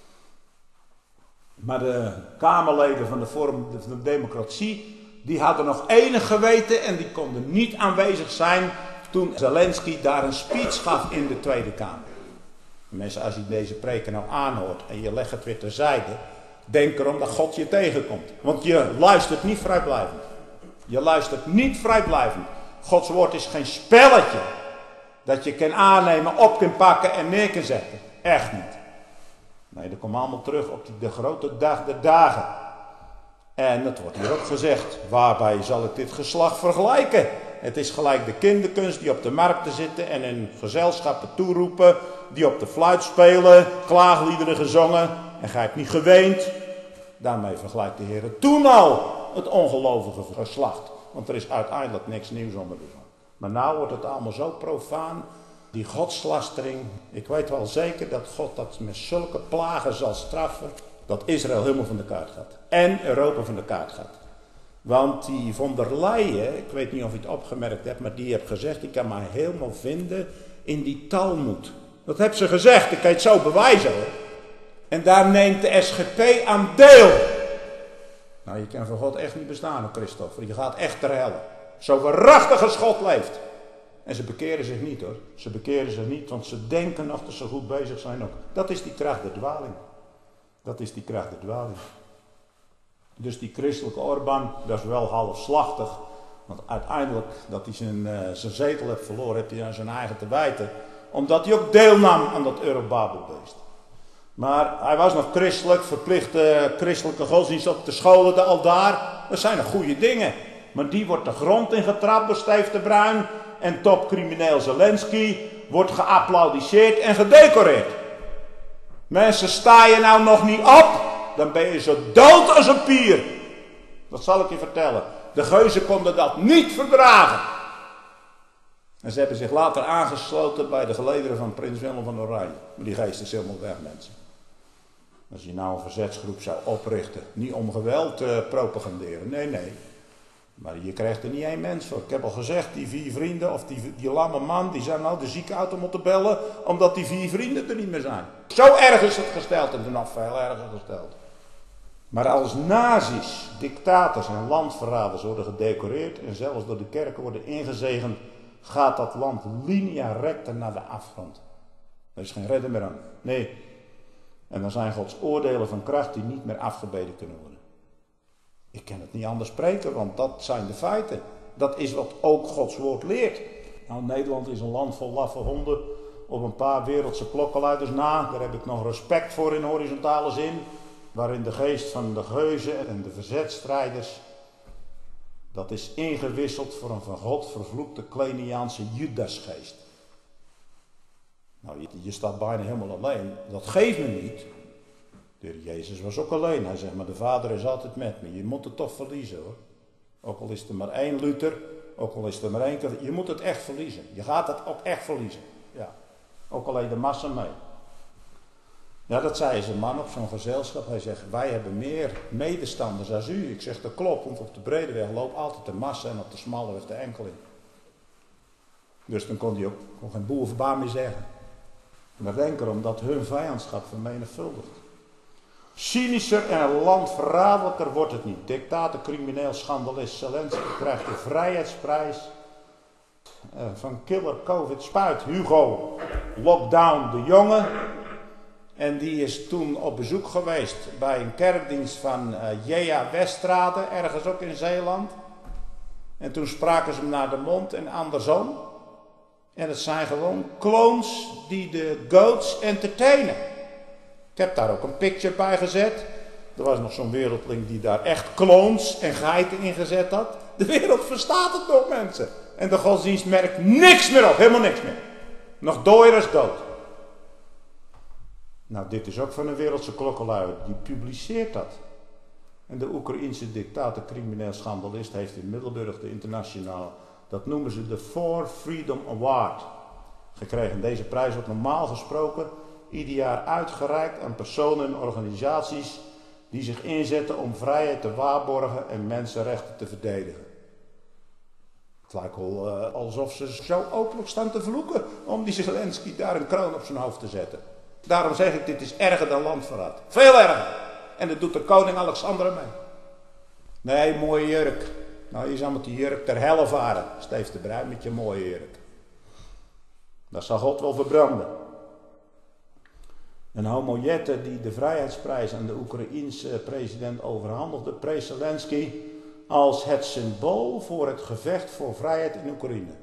Maar de Kamerleden van de Forum van de Democratie, die hadden nog enig geweten en die konden niet aanwezig zijn toen Zelensky daar een speech gaf in de Tweede Kamer. Mensen, als je deze preken nou aanhoort en je legt het weer terzijde, denk erom dat God je tegenkomt. Want je luistert niet vrijblijvend. Je luistert niet vrijblijvend. Gods woord is geen spelletje dat je kan aannemen, op kan pakken en neer kan zetten. Echt niet. Nee, dat komt allemaal terug op de grote dag der dagen. En het wordt hier ook gezegd, waarbij zal ik dit geslacht vergelijken? Het is gelijk de kinderkunst die op de markten zitten en in gezelschappen toeroepen, die op de fluit spelen, klaagliederen gezongen en gij hebt niet geweend. Daarmee vergelijkt de Heer toen al het ongelovige geslacht. Want er is uiteindelijk niks nieuws onder de zon. Maar nou wordt het allemaal zo profaan. Die godslastering. Ik weet wel zeker dat God dat met zulke plagen zal straffen. Dat Israël helemaal van de kaart gaat. En Europa van de kaart gaat. Want die von der Leyen, ik weet niet of je het opgemerkt hebt, maar die heeft gezegd, ik kan mij helemaal vinden in die Talmud. Dat heeft ze gezegd, ik kan het zo bewijzen hoor. En daar neemt de SGP aan deel. Nou, je kan voor God echt niet bestaan, Christopher. Je gaat echt ter helle. Zo waarachtig als God leeft. En ze bekeren zich niet hoor. Ze bekeren zich niet, want ze denken nog dat ze goed bezig zijn ook. Dat is die kracht der dwaling. Dat is die kracht der dwaling. Dus die christelijke Orbán, dat is wel halfslachtig. Want uiteindelijk, dat hij zijn zetel heeft verloren, heeft hij aan zijn eigen te wijten. Omdat hij ook deelnam aan dat Eurobabelbeest. Maar hij was nog christelijk, verplichte christelijke godsdienst op de scholen, de aldaar. Dat zijn nog goede dingen. Maar die wordt de grond ingetrapt door Steve de Bruin. En topcrimineel Zelensky wordt geapplaudiseerd en gedecoreerd. Mensen, sta je nou nog niet op, dan ben je zo dood als een pier. Dat zal ik je vertellen. De geuzen konden dat niet verdragen. En ze hebben zich later aangesloten bij de gelederen van prins Willem van Oranje. Maar die geest is helemaal weg, mensen. Als je nou een verzetsgroep zou oprichten, niet om geweld te propaganderen, nee. Maar je krijgt er niet één mens voor. Ik heb al gezegd, die 4 vrienden of die lamme man, die zijn nou de ziekenauto moeten bellen, omdat die 4 vrienden er niet meer zijn. Zo erg is het gesteld en nog veel erger gesteld. Maar als nazi's, dictators en landverraders worden gedecoreerd en zelfs door de kerken worden ingezegend, gaat dat land linea recta naar de afgrond. Er is geen redden meer aan. Nee. En dan zijn Gods oordelen van kracht die niet meer afgebeden kunnen worden. Ik kan het niet anders spreken, want dat zijn de feiten. Dat is wat ook Gods woord leert. Nou, Nederland is een land vol laffe honden op een paar wereldse klokkenluiders na. Daar heb ik nog respect voor in horizontale zin. Waarin de geest van de geuzen en de verzetstrijders, dat is ingewisseld voor een van God vervloekte Kleiniaanse Judasgeest. Nou, je staat bijna helemaal alleen. Dat geeft me niet. De Heer Jezus was ook alleen. Hij zegt, maar de Vader is altijd met me. Je moet het toch verliezen hoor. Ook al is er maar 1 Luther, ook al is er maar 1 keer. Je moet het echt verliezen. Je gaat het ook echt verliezen. Ja. Ook alleen de massa mee. Ja, dat zei eens een man op zo'n gezelschap. Hij zegt, wij hebben meer medestanders als u. Ik zeg, dat klopt, want op de brede weg loopt altijd de massa en op de smalle weg de enkeling. Dus dan kon hij ook geen boerenverbaan meer zeggen. Maar denk erom dat hun vijandschap vermenigvuldigt. Cynischer en landverraderlijker wordt het niet. Dictator, crimineel, schandalist Zelensky krijgt de vrijheidsprijs van killer COVID spuit. Hugo Lockdown de Jonge. En die is toen op bezoek geweest bij een kerkdienst van J.A. Westrade, ergens ook in Zeeland. En toen spraken ze hem naar de mond en andersom. En het zijn gewoon clones die de goats entertainen. Ik heb daar ook een picture bij gezet. Er was nog zo'n wereldling die daar echt clones en geiten in gezet had. De wereld verstaat het nog, mensen. En de godsdienst merkt niks meer op, helemaal niks meer. Nog dooier als dood. Nou, dit is ook van een wereldse klokkenluider. Die publiceert dat. En de Oekraïense dictator, crimineel schandalist, heeft in Middelburg de internationaal, dat noemen ze de For Freedom Award, gekregen. Deze prijs wordt normaal gesproken ieder jaar uitgereikt aan personen en organisaties die zich inzetten om vrijheid te waarborgen en mensenrechten te verdedigen. Het lijkt wel alsof ze zo openlijk staan te vloeken om die Zelensky daar een kroon op zijn hoofd te zetten. Daarom zeg ik, dit is erger dan landverraad. Veel erger. En dat doet de koning Alexander mee. Nee, mooie jurk. Nou, je zal met die jurk ter helle varen. Steef de bruid met je mooie jurk. Dat zal God wel verbranden. Een homo Jette die de vrijheidsprijs aan de Oekraïense president overhandigde, prees Zelensky als het symbool voor het gevecht voor vrijheid in Oekraïne.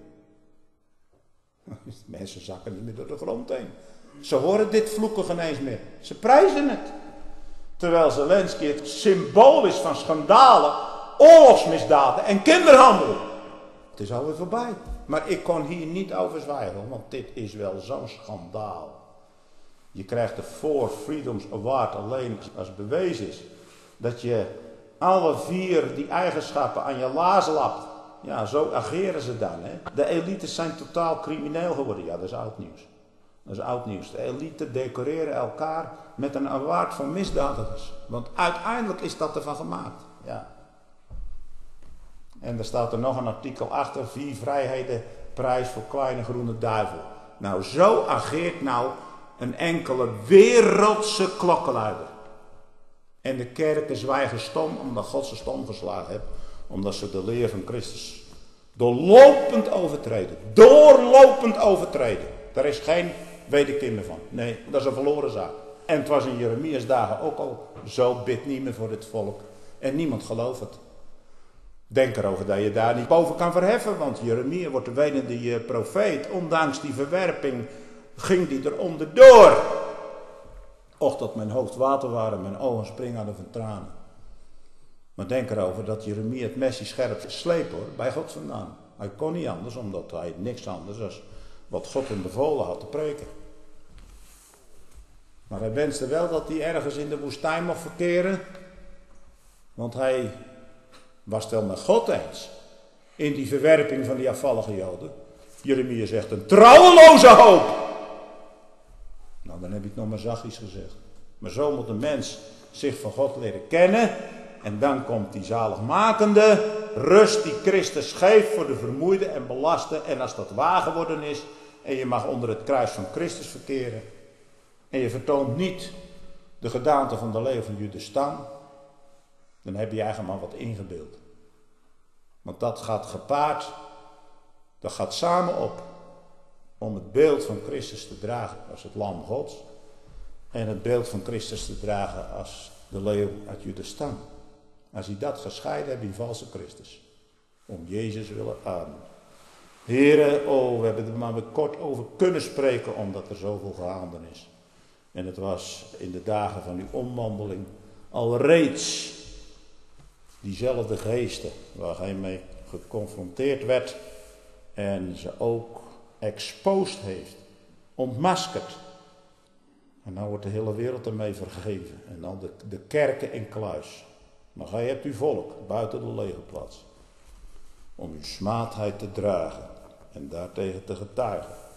Mensen zakken niet meer door de grond heen. Ze horen dit vloeken geen eens meer. Ze prijzen het. Terwijl Zelensky het symbool is van schandalen, oorlogsmisdaden en kinderhandel. Het is alweer voorbij. Maar ik kon hier niet over zwijgen, want dit is wel zo'n schandaal. Je krijgt de For Freedoms Award alleen als bewezen is dat je alle 4 die eigenschappen aan je laars lapt. Ja, zo ageren ze dan. Hè? De elites zijn totaal crimineel geworden. Ja, dat is oud nieuws. Dat is oud nieuws. De elite decoreren elkaar met een award van misdadigers. Want uiteindelijk is dat ervan gemaakt. Ja. En er staat er nog een artikel achter. 4 vrijheden, prijs voor kleine groene duivel. Nou, zo ageert nou een enkele wereldse klokkenluider. En de kerken zwijgen stom omdat God ze stom geslagen heeft. Omdat ze de leer van Christus doorlopend overtreden. Doorlopend overtreden. Daar is geen wederkeer meer van. Nee, dat is een verloren zaak. En het was in Jeremia's dagen ook al. Zo bid niet meer voor dit volk. En niemand gelooft het. Denk erover dat je daar niet boven kan verheffen. Want Jeremia wordt de wenende profeet. Ondanks die verwerping ging die er onderdoor. Och, dat mijn hoofd water waren, mijn ogen springen aan van tranen. Maar denk erover dat Jeremia het mesje scherp sleep hoor, bij God vandaan. Hij kon niet anders, omdat hij niks anders als wat God hem bevolen had te preken. Maar hij wenste wel dat hij ergens in de woestijn mocht verkeren. Want hij was het wel met God eens. In die verwerping van die afvallige Joden. Jeremia zegt een trouweloze hoop. Nou, dan heb ik het nog maar zachtjes gezegd. Maar zo moet een mens zich van God leren kennen. En dan komt die zaligmakende rust die Christus geeft voor de vermoeide en belaste. En als dat waar geworden is en je mag onder het kruis van Christus verkeren. En je vertoont niet de gedaante van de leeuw van Judas stam. Dan heb je eigenlijk maar wat ingebeeld. Want dat gaat gepaard. Dat gaat samen op. Om het beeld van Christus te dragen als het lam Gods. En het beeld van Christus te dragen als de leeuw uit Judas stam. Als hij dat gescheiden hebt in valse Christus. Om Jezus willen amen. Heren, we hebben er maar kort over kunnen spreken omdat er zoveel gaande is. En het was in de dagen van uw omwandeling al reeds diezelfde geesten waar hij mee geconfronteerd werd. En ze ook exposed heeft. Ontmaskerd. En nou wordt de hele wereld ermee vergeven. En dan de kerken in kluis. Maar gij hebt uw volk buiten de legerplaats. Om uw smaadheid te dragen. En daartegen te getuigen.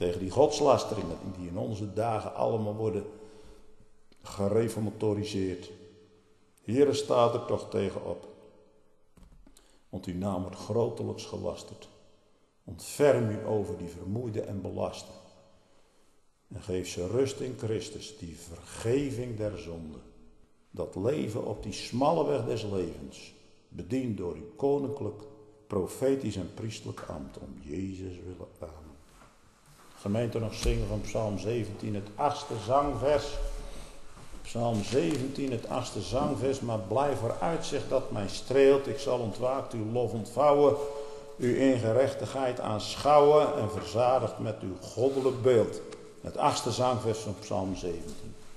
Tegen die godslasteringen die in onze dagen allemaal worden gereformatoriseerd. Heere, staat er toch tegen op. Want uw naam wordt grotelijks gelasterd. Ontferm u over die vermoeide en belasten. En geef ze rust in Christus, die vergeving der zonde. Dat leven op die smalle weg des levens, bediend door uw koninklijk, profetisch en priestelijk ambt, om Jezus willen. Amen. Gemeente, nog zingen van Psalm 17, het 8e zangvers. Psalm 17, het 8e zangvers, maar blijf vooruitzicht dat mij streelt. Ik zal ontwaakt uw lof ontvouwen, uw in gerechtigheid aanschouwen en verzadigd met uw goddelijk beeld. Het 8e zangvers van Psalm 17.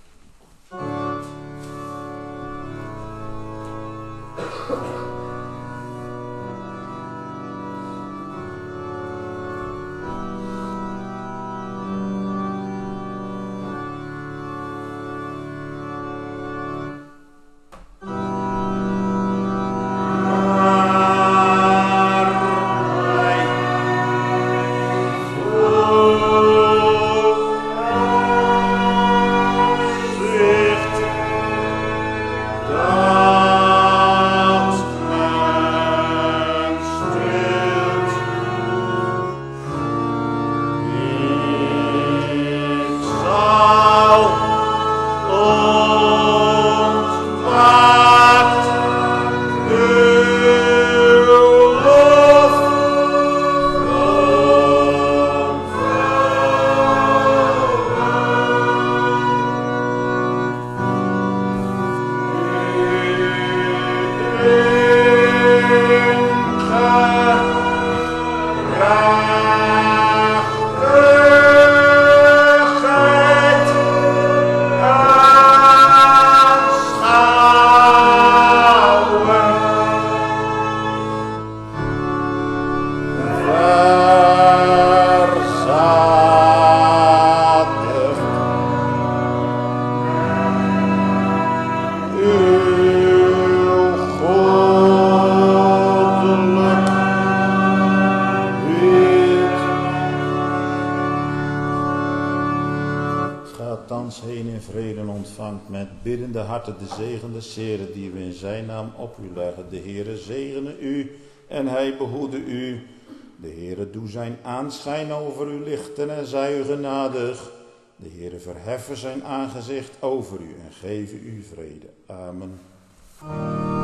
De zegende zeren die we in zijn naam op u leggen. De Heere zegene u en hij behoede u. De Heere doe zijn aanschijn over u lichten en zij u genadig. De Heere verheffen zijn aangezicht over u en geven u vrede. Amen.